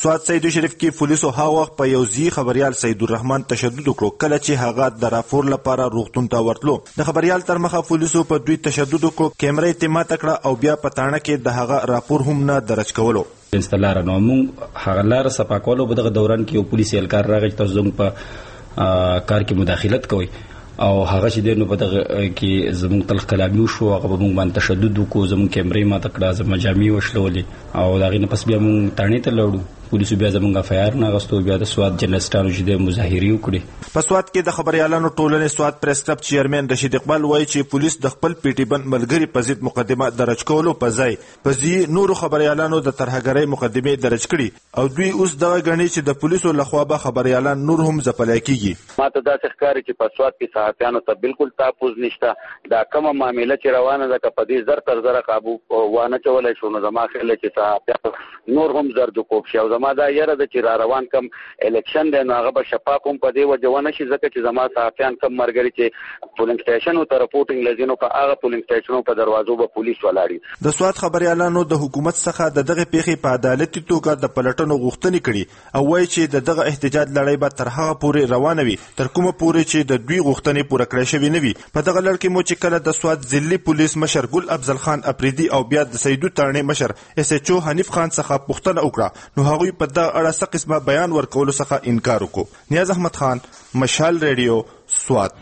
سواد سید شریف کې پولیسو هغه وخت په یو ځای خبريال سید الرحمن تشدد وکړو کله چې هغه د راپور لپاره روغتون ته ورتلو. د خبريال تر مخه پولیسو په دوی تشدد وکړو، کیمرې ته ماته کړه او بیا په تاڼه کې د هغه راپور هم نه درج کولو. انستلار نو موږ هغه لار صفا کولو په دغه دوران کې یو پولیس اهلکار راغی چې تاسو په کار کې مداخلت کوي او هغه چې دینو په دغه کې زموږ تل کلامي شو، هغه موږ باندې تشدد وکړو، زموږ کیمرې ماته کړه، زموږ جامې وشلولې او دا غي نه پس بیا موږ تاڼې ته لاړو. پولیسو بیا زموږ افایار نه غستو، بیا د سواد جنرالستانو چې د مظاهرې وکړي. په سواد کې د خبريالانو ټولنې سواد پریس کلب چیرمن رشید اقبال وایي چې پولیس د خپل پیټي بند ملګری په ضد مقدمه درج کولو په ځای نورو خبريالانو د ترهګرۍ مقدمه درج کړي او دوی اوس دغه غني چې د پولیسو لخوا به خبريالان نور هم ځپلای کیږي. ماته دا ښکاري چې په سواد کې صحافیانو ته بالکل تحفظ نشته. دا کومه معاملې چې روانه ده که په دې زر تر زره قابو وانه چولای شو نو زما خیال چې صحافیان نور هم زر د کوب شي او زما دا یره ده چې را روان کم الیکشن دی نو هغه به شفاف هم په دې وجه ونه شي ځکه چې زما صحافیان کم مرګري چې پولینګ سټیشنو ته رپورټینګ لزینو که هغه پولینګ سټیشنو په دروازو به پولیس ولاړي. د سواد خبريالانو د حکومت څخه د دغه پیښې په عدالتي توګه د پلټنو غوښتنې کړي او وایي چې د دغه احتجاج لړۍ به تر هغه پورې روانه وي تر کومه پورې چې د دوی غوښتنې پوره کړې شوې نه وي. په دغه لړ کې مو چې کله د سواد ضلعي پولیس مشر ګل افضل خان اپریدي او بیا د سیدو تاڼې مشر اس ایچ او حنیف خان څخه پوښتنه وکړه نو هغوی په دغه اړه څه قسمه بیان ورکولو څخه انکار وکړو. نیاز احمد خان، مشال ریډیو، سواد.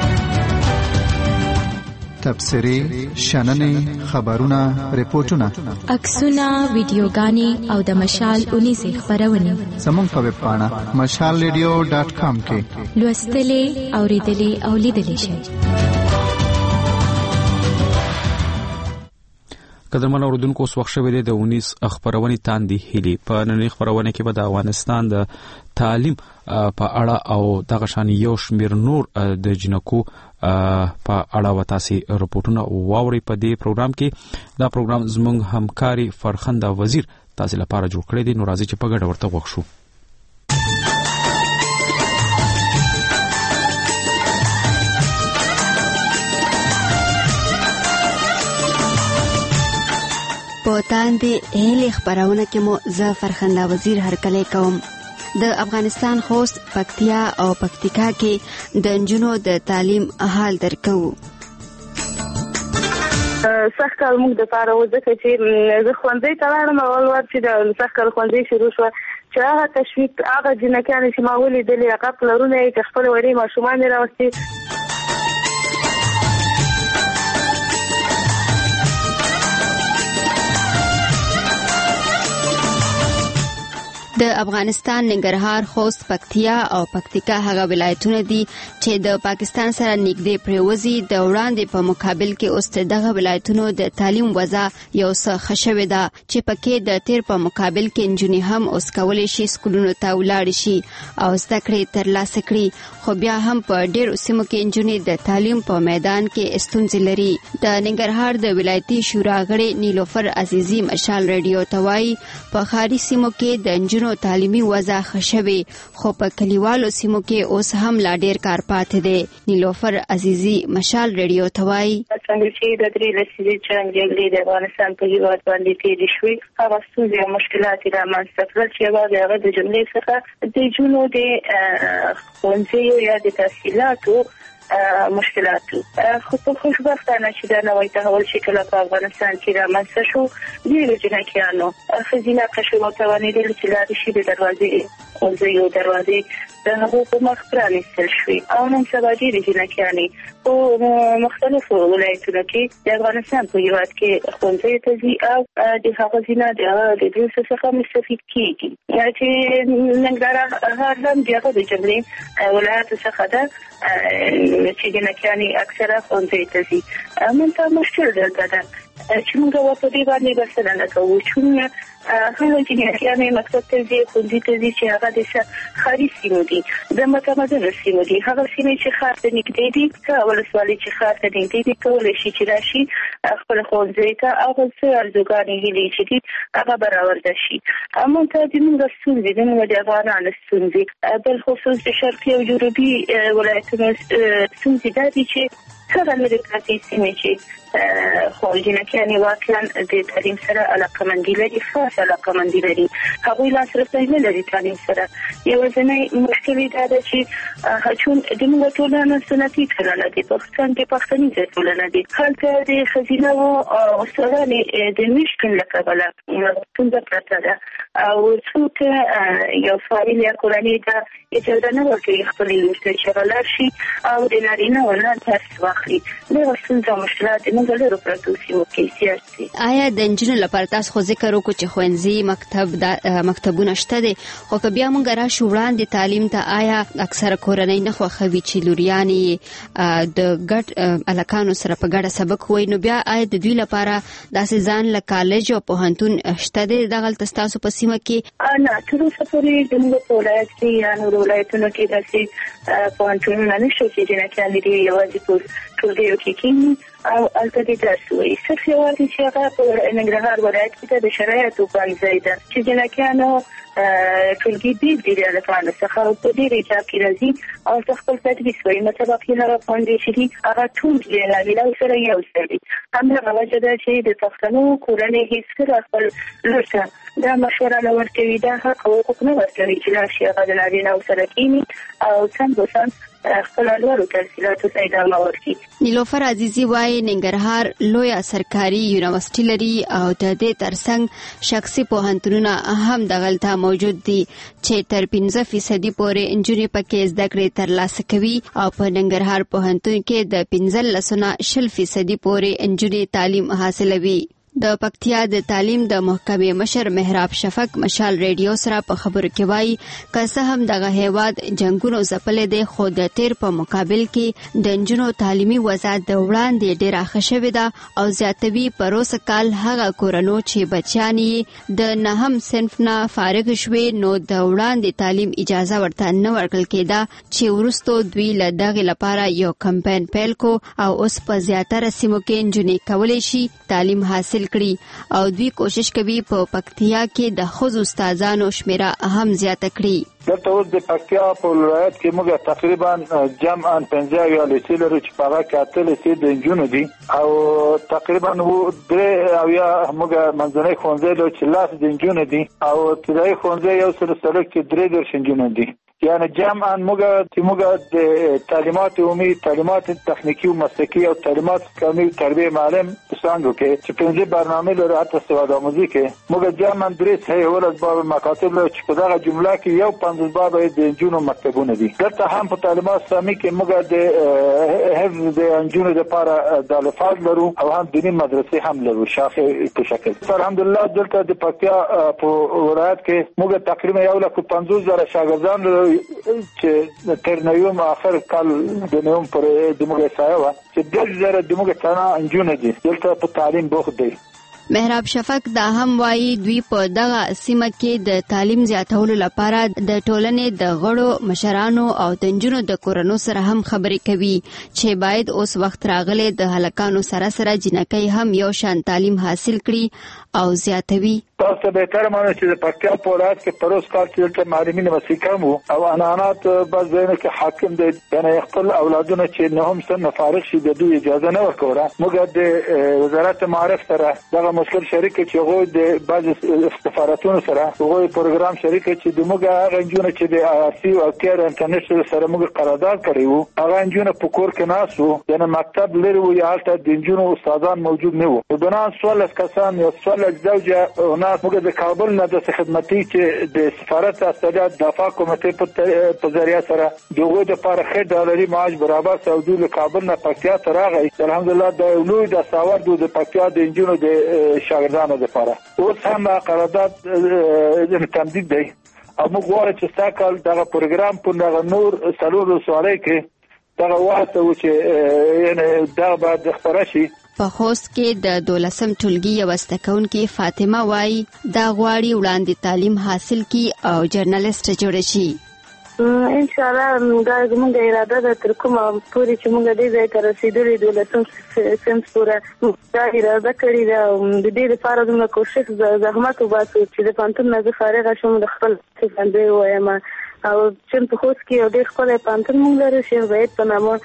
تبصرې، شننې، خبرونه، ریپورتونه، عکسونه، ویډیوګانې او د مشال 19 خبرونه زموږ په ویب پاڼه mashalradio.com کې لوستلې، اوریدلې او لیدلې شئ. قدرمن اوردونکو اوس وخت شوی دی د 19 خبرونې تاندې هلي. په نننۍ خبرونه کې به د افغانستان د تعلیم په اړه او دغه شان یو شمیر نور د جنکو په اړه وتاسي رپورټونه واوري. په دې پروګرام کې دا پروګرام زموږ همکاري فرخنده وزیر تاسو لپاره جوړ کړی دی. نو راځي چې په ګډه ورته وښو. په تاندې هلي خبرونه کې مو زه فرخنده وزیر هرکلی کوم. د افغانستان خوست، پکتیا او پکتیکا کې د نجونو د تعلیم حال درکو. سخت کار موږ د پاره و ځکه چې زه ښوونځي ته لاړم اول وار چې د سخت کار ښوونځي شروع شو چې هغه تشویق هغه جنکیانې چې ما ولیدلې هغه پلرونه یې چې خپل وړې ماشومان یې راوستي. د افغانستان ننګرهار، خوست، پکتیا او پکتیکا هغه ولایتونه دي چې د پاکستان سره نږدې پریوزي. د وړاندې په مقابل کې اوس دغه ولایتونو د تعلیم وضع یو څه خښوي ده چې پکې د تیر په مقابل کې نجونې هم اوس کولی شي سکولونو ته ولاړ شي او زده کړې ترلاسه کړي. خو بیا هم په ډېرو سیمو کې نجونې د تعلیم په میدان کې ستونزې لري. د ننګرهار د ولایتي شورا غړي نیلوفر عزیزي مشال ریډیو ته وایي په ښاري سیمو کې د نجونو تعلیمي وضع خښوي خو په کلیوالو سیمو کې اوس هم لا ډېر کار پاتې دی. نیلوفر عزیزي مشال ریډیو ته وایي څنګه چې د درې لسیزې جنګ جګړې د افغانستان په هېواد باندې تېرې شوې هغه ستونزې او مشکلات یې رامنځته کړل چې یوازې هغه د جملې څخه د نجونو د ښوونځیو یا د تحصیلاتو مشکلات. خو په خوشبختانه چې دا نوی تحول چې کله په افغانستان کې رامنځته شو ډېرو جنکیانو ښځینه قشر وتوانېدل چې لارې شي د دروازې ښوونځیو دروازې د هغو په مخ پرانیستل شوې او نن سبا ډېرې جنکیانې په مختلفو ولایتونو کې د افغانستان په هېواد کې ښوونځیو ته ځي او د هغه زینه د هغه د دروسو څخه مستفید کېږي چې ننګرهار هم د هغه د جملې ولایاتو څخه ده چې جنکیانې اکثره ښوونځیو ته ځي. موږ ته مشکل دلته ده چې موږ ورته دې باندې بسنه نه کوو چې هغه جنکیانې مکتب ته ځي ښوونځي ته ځي چې هغه د ښاري سیمو دي د متمدنو سیمو دي هغه سیمې چې ښار ته نږدې دي که ولسوالۍ چې ښار ته نږدې دي کولی شي چې راشي خپل ښوونځي ته هغه څه ارزوګانې هیلې چې دي هغه برآورده شي. موږ ته زموږ ستونزې زموږ د افغانانو ستونزې بالخصوص د شرقي او جنوبي ولایتونو ستونزې دا دي چې هغه لري پرتې سیمې چې خو جنکیانې واقعا د تعلیم سره علاقمندي لري، خاص علاقمندي لري، هغوی لاسرسی نه لري تعلیم سره. یوازینی مشکل دا ده چې چون زموږ ټولنه سنتي ټولنه ده، پاکستان کې پښتني ټولنه ده، هلته د ښځینه او استادانې د نشتون له کبله ستونزه پرته ده او څوک یو فاعل یا کورنۍ ته اجازه نه ورکوي خپلې لور ته چې هغه لاړ شي او د نارینه ونه درس واخلي. دغه ستونزه او مشکلات زموږ لرو پرتو سیمو کې زیات دي. آیا د نجونو لپاره تاسو خو ذکر وکړو چې ښوونځي مکتبونه شته دي، خو که بیا موږ راشو وړاندې تعلیم ته، آیا اکثره کورنۍ نه خوښوي چې لوریانې د ګډ هلکانو سره په ګډه سبق ووایي؟ نو بیا آیا د دوی لپاره داسې ځان له کالج او پوهنتون شته دی دغلته ستاسو په سیمه کې؟ نه، تر اوسه پورې زموږ په ولایت کې یا نورو ولایتونو کې داسې پوهنتونونه نشته چې جنکیان دې یوازې په ټولګیو کې کښېني او هلته دې درس ووایي. صرف یوازې چې هغه په ننګرهار ولایت کې د شرایطو ښوونځی ده چې جنکیانو ټولګي بیل دي د هلکانو څخه او په ډېر حجاب کې راځي او څه خپل تدریس وایي. مطلب کې هغه ښوونځي چې دي هغه ټول د نارینه‌و سره یو ځای دي. همدغه وجه ده چې د پښتنو کورنۍ هېڅکله خپل لور ته دا مشوره نه ورکوي، دا حق او حقوق نه ورکوي چې لاړ شي هغه د نارینه‌و سره کښېني او سم به سم خپل لوړو تحصیلاتو ته ادامه ورکړي. نیلوفر عزیزي وایي ننګرهار لویه سرکاري یونیورسيټي لري او د دې ترڅنګ شخصي پوهنتونونه هم دغلته موجود دي چې تر 15% پورې نجونې پکې زده کړې ترلاسه کوي او په ننګرهار پوهنتون کې د 15% پورې نجونې تعلیم حاصلوي. د پکتیا د تعلیم د محکمې مشر مهراب شفق مشال ریډیو سره په خبرو کې وایي که څه هم دغه هیواد جنگونو ځپلې دی، خو د تیر په مقابل کې د نجونو تعلیمي وضعیت د وړاندې ډېره ښه شوې ده او زیاتوي پروسه کال هغه کورنو چې بچیان یې د 9م صنف نه فارغ شوي نو د وړاندې تعلیم اجازه ورته نه ورکړل کېده چې وروسته دوی له دغې لپاره یو کمپاین پیل کو او اوس په زیاتره سیمو کې نجونې کولی شي تعلیم حاصل کړي او دوی کوشش کوي په پکتیا کې د ښځو استادانو شمیره هم زیاته کړي. دلته اوس د پکتیا په ولایت کې موږ تقریبا جمعاً 50 یا لیسې لرو چې په هغه کې 8 لیسې د نجونو دي او تقریبا یا موږ منځنی ښوونځی لرو چې 10 د نجونو دي او ابتدایي ښوونځی یو سل سړک کې 3 نجونو دي. یعنی جمعاً موږ د تعلیمات عمومي، تعلیمات تخنیکی او مسلکی او تعلیمات کامل تربیه معلم څنګه کې چې 5 برنامه لري حتی سواد آموزی کې موږ جمعاً 3 صحیح ولز باب مکاتب لرو چې په دغه جمله کې یو 50 باب د نجونو مکتبونه دي. دلته هم په تعلیمات اسلامي کې موږ د حفظ د نجونو لپاره د الفاظ لرو او هم دینی مدرسې هم لرو شاخه په شکل. الحمدلله دلته د پکتیا په ولایت کې موږ تقریبا 150,000 شاګردان لرو چې تر نویم اخر کال د نویم پر د موږ سایه چې 10,000 د موږ تنه انجونه دي دلته په تعلیم بوخت دي. مهراب شفق دا هم وایي دوی په دغه سیمه کې د تعلیم زیاتولو لپاره د ټولنې د غړو مشرانو او د نجونو د کورنو سره هم خبرې کوي چې باید اوس وخت راغلی د هلکانو سره سره جنکۍ هم یو شان تعلیم حاصل کړي او زیاتوي. تاسو به تر مانه چې د پکتیا په ولایت کې پروس کال چې معلمین وسیکم او انانات بعضینه کې حاکم دي یعنی خپل اولادونه چې نه هم سن فارغ شي د دوی اجازه نه ورکوره. موږ د وزارت معارف سره دغه مشکل شریک چې هغه د بعض سفارتونو سره هغه پروګرام شریک چې د موږ غنجونه چې د آرسی او کیر انټرنیشنل سره موږ قرارداد کړی وو هغه غنجونه په کور کې ناسو یعنی مکتب لري وو یا حتی د انجونو استادان موجود نه وو. بنا سوال کسان یو سوال زوجه موږ د کابل نه د خدمتي چې د سفارت استادات دفاع کمیټې په ذریعہ سره دغه د لپاره خیر ډالري معاش برابر سعودي له کابل نه پکتیا ته راغی. الحمدلله د لوی د ساواد د پکتیا د انجونو د شاګردانو لپاره اوس هم قرارداد تمدید دی او موږ غواړو چې ساکل دغه پروګرام په نور سلور سوالای کې دغه واسطه و چې یعنی دا بعد خبره شي. په خوست کې د 12م ټولګي یو استکونکې فاطمه وای دا غواړي وړاندې تعلیم حاصل کړي او جرنالست جوړ شي. ان شاء الله دا زموږ اراده ده تر کومه پورې چې موږ دې ځای ته رسیدلې 12م صنف پورې دا اراده کړې ده د دې لپاره موږ کوشش زحمت وباسو چې د پانتون نه فارغ شوم د خپل څنګه وایم او چې په خوست کې یو ډېر ښکلی پانتون موږ لرو شیخ زاید په نامه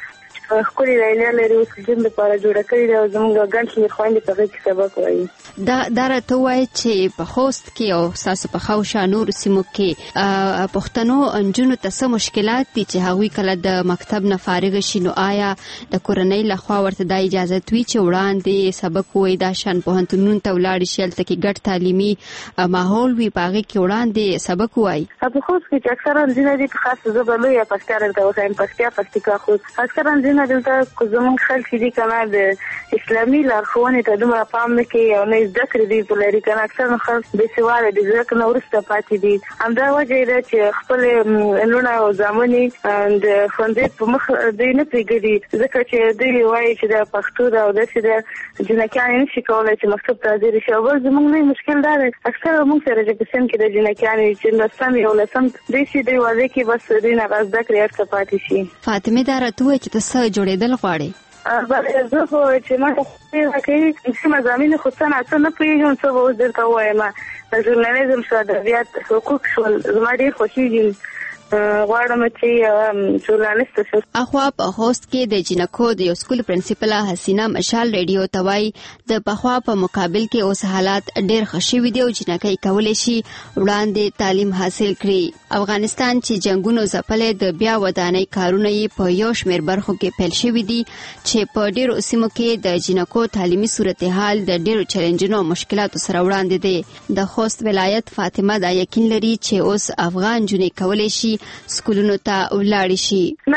خپل لایله لري اوس جن لپاره جوړه کړې ده او زموږ ګڼ شمېر خویندې په هغې کې سبق وایي. دا راته ووایي چې په خوست کې او ستاسو په خاوشا نورو سیمو کې پښتنو نجونو ته څه مشکلات دي چې هغوی کله د مکتب نه فارغ شي، نو آیا د کورنۍ لخوا ورته دا اجازه وي چې وړاندې سبق ووایي، دا شان پوهنتونونو ته ولاړې شي، هلته کې ګډ تعلیمي ماحول وي، په هغې کې وړاندې سبق ووایي؟ په خوست کې چې اکثرا ځینې دي په خاصه ژبه لویه پښتیا دلته وښایم، پښتیا خوست اکثرا ځینې دلته زموږ خلک دي که نه د اسلامي لارښوونې ته دومره پام نه کوي او نه زده کړې دوی په لري که نه اکثرا خلک بېسواده دي، زده کړې نه وروسته پاتې دي. همدا وجه یې ده چې خپلې لوڼه او زامنې د ښوونځي په مخ دوی نه پرېږدي، ځکه چې دوی وایي چې دا پښتو ده او داسې ده جنکیانې نشي کولی چې مکتب ته حاضرې شي. او بل زموږ لوی مشکل دا دی اکثره موږ سره چې په سند کې د جنکیانې چې لسم یولسم دوی چې دوی واضح کې بس دوی نه زده کړې هر څه پاتې شي. فاطمه دا راته ووایي چې ته څه جوړېدل غواړې؟ زه خو چې ما ته کوي چې مضامین خو څه نه پوهېږم، څه به اوس درته ووایم. ژورنالیزم شو، ادبیات، حقوق شول، زما ډېر خوښېږي، غواړم چې ژورنالیسټ شم. اخوا په خوست کې د جنکو د یو سکول پرنسپله حسینه مشال ریډیو ته وایي د پخوا په مقابل کې اوس حالات ډېر ښه شوي دي او جنکۍ کولی شي وړاندې تعلیم حاصل کړي. افغانستان چې جنګونو ځپلی د بیا ودانۍ کارونه یې په یو شمېر برخو کې پیل شوي دي چې په ډېرو سیمو کې د جنکو تعلیمي صورتحال د ډېرو چیلنجونو او مشکلاتو سره وړاندې دی. د خوست ولایت فاطمه دا یقین لري چې اوس افغان نجونې کولی شي سکولونو ته ولاړې شي.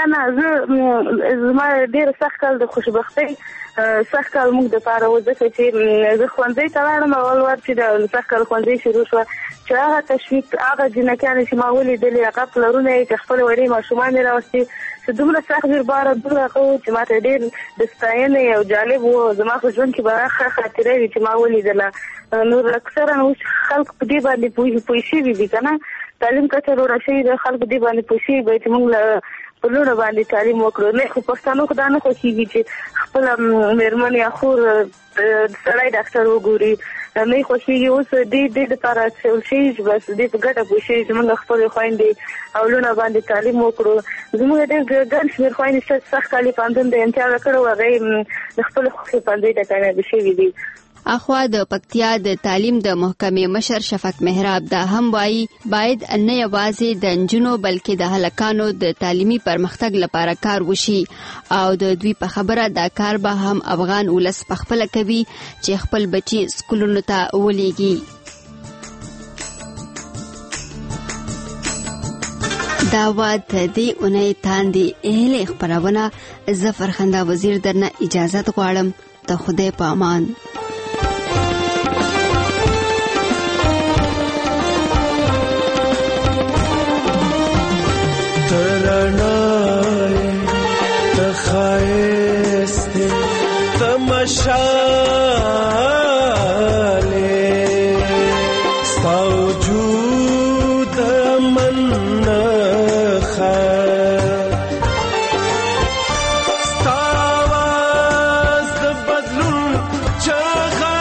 نه زما ډېر سخت کال د خوشبختۍ سخت کال موږ دپاره و، ځکه چې زه ښوونځي ته لاړم اول وار چې د سخت کال ښوونځي شروع شوه چې هغه تشویق هغه جنکیانې چې ما ولیدلې هغه پلرونه یې چې خپل وړې ماشومان یې راوستي چې دومره سخت بیرباره دومره ښه و چې ما ته ډېر د ستاینې او جالب و. زما په ژوند کې به ښه خاطره وي چې ما ولیدله. نور اکثرا اوس خلک په دې باندې پوه شوي دي که نه، تعلیم کچه لوړه شوې ده، خلکو دې باندې پوه شوي به چې موږ په لوړه باندې تعلیم وکړو. نه خو پښتنو خو دا نه خوښېږي چې خپله مېرمن یا خور سړی ډاکټر وګوري، نه خوښېږي. اوس دې دپاره څول شوي چې بس دې په ګټه پوه شوي چې موږ خپلې خویندې او لوڼه باندې تعلیم وکړو. زموږ ډېر ګڼ شمېر خویندې سخت کالي پوهنتون د امتیازه کړی و، هغه یې د خپلې خوښې پوهنځۍ ته کامیابې شوي دي. اخوا د پکتیا د تعلیم د محکمې مشر شفق محراب دا هم وایي باید نه یوازې د نجونو بلکې د هلکانو د تعلیمي پرمختګ لپاره کار وشي او د دوی په خبره دا کار به هم افغان ولس پخپله کوي چې خپل بچي سکولونو ته ولېږي. دا واد دې اونۍ تاندې اهلې خپرونه زه فرخنده وزیر درنه اجازت غواړم. د خدای په امان. ترانای تخایست تماشاله ستا وجود من نخا ستا آواز د بدلون چغه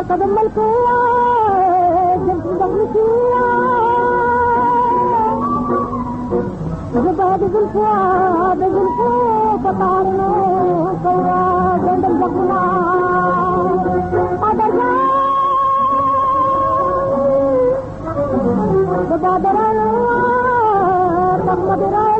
تضمن كيا جنب دمشيا زباد زلفا بزلفا تطارنا كوا جنب دمنا أدرنا زباد رانا تمدرا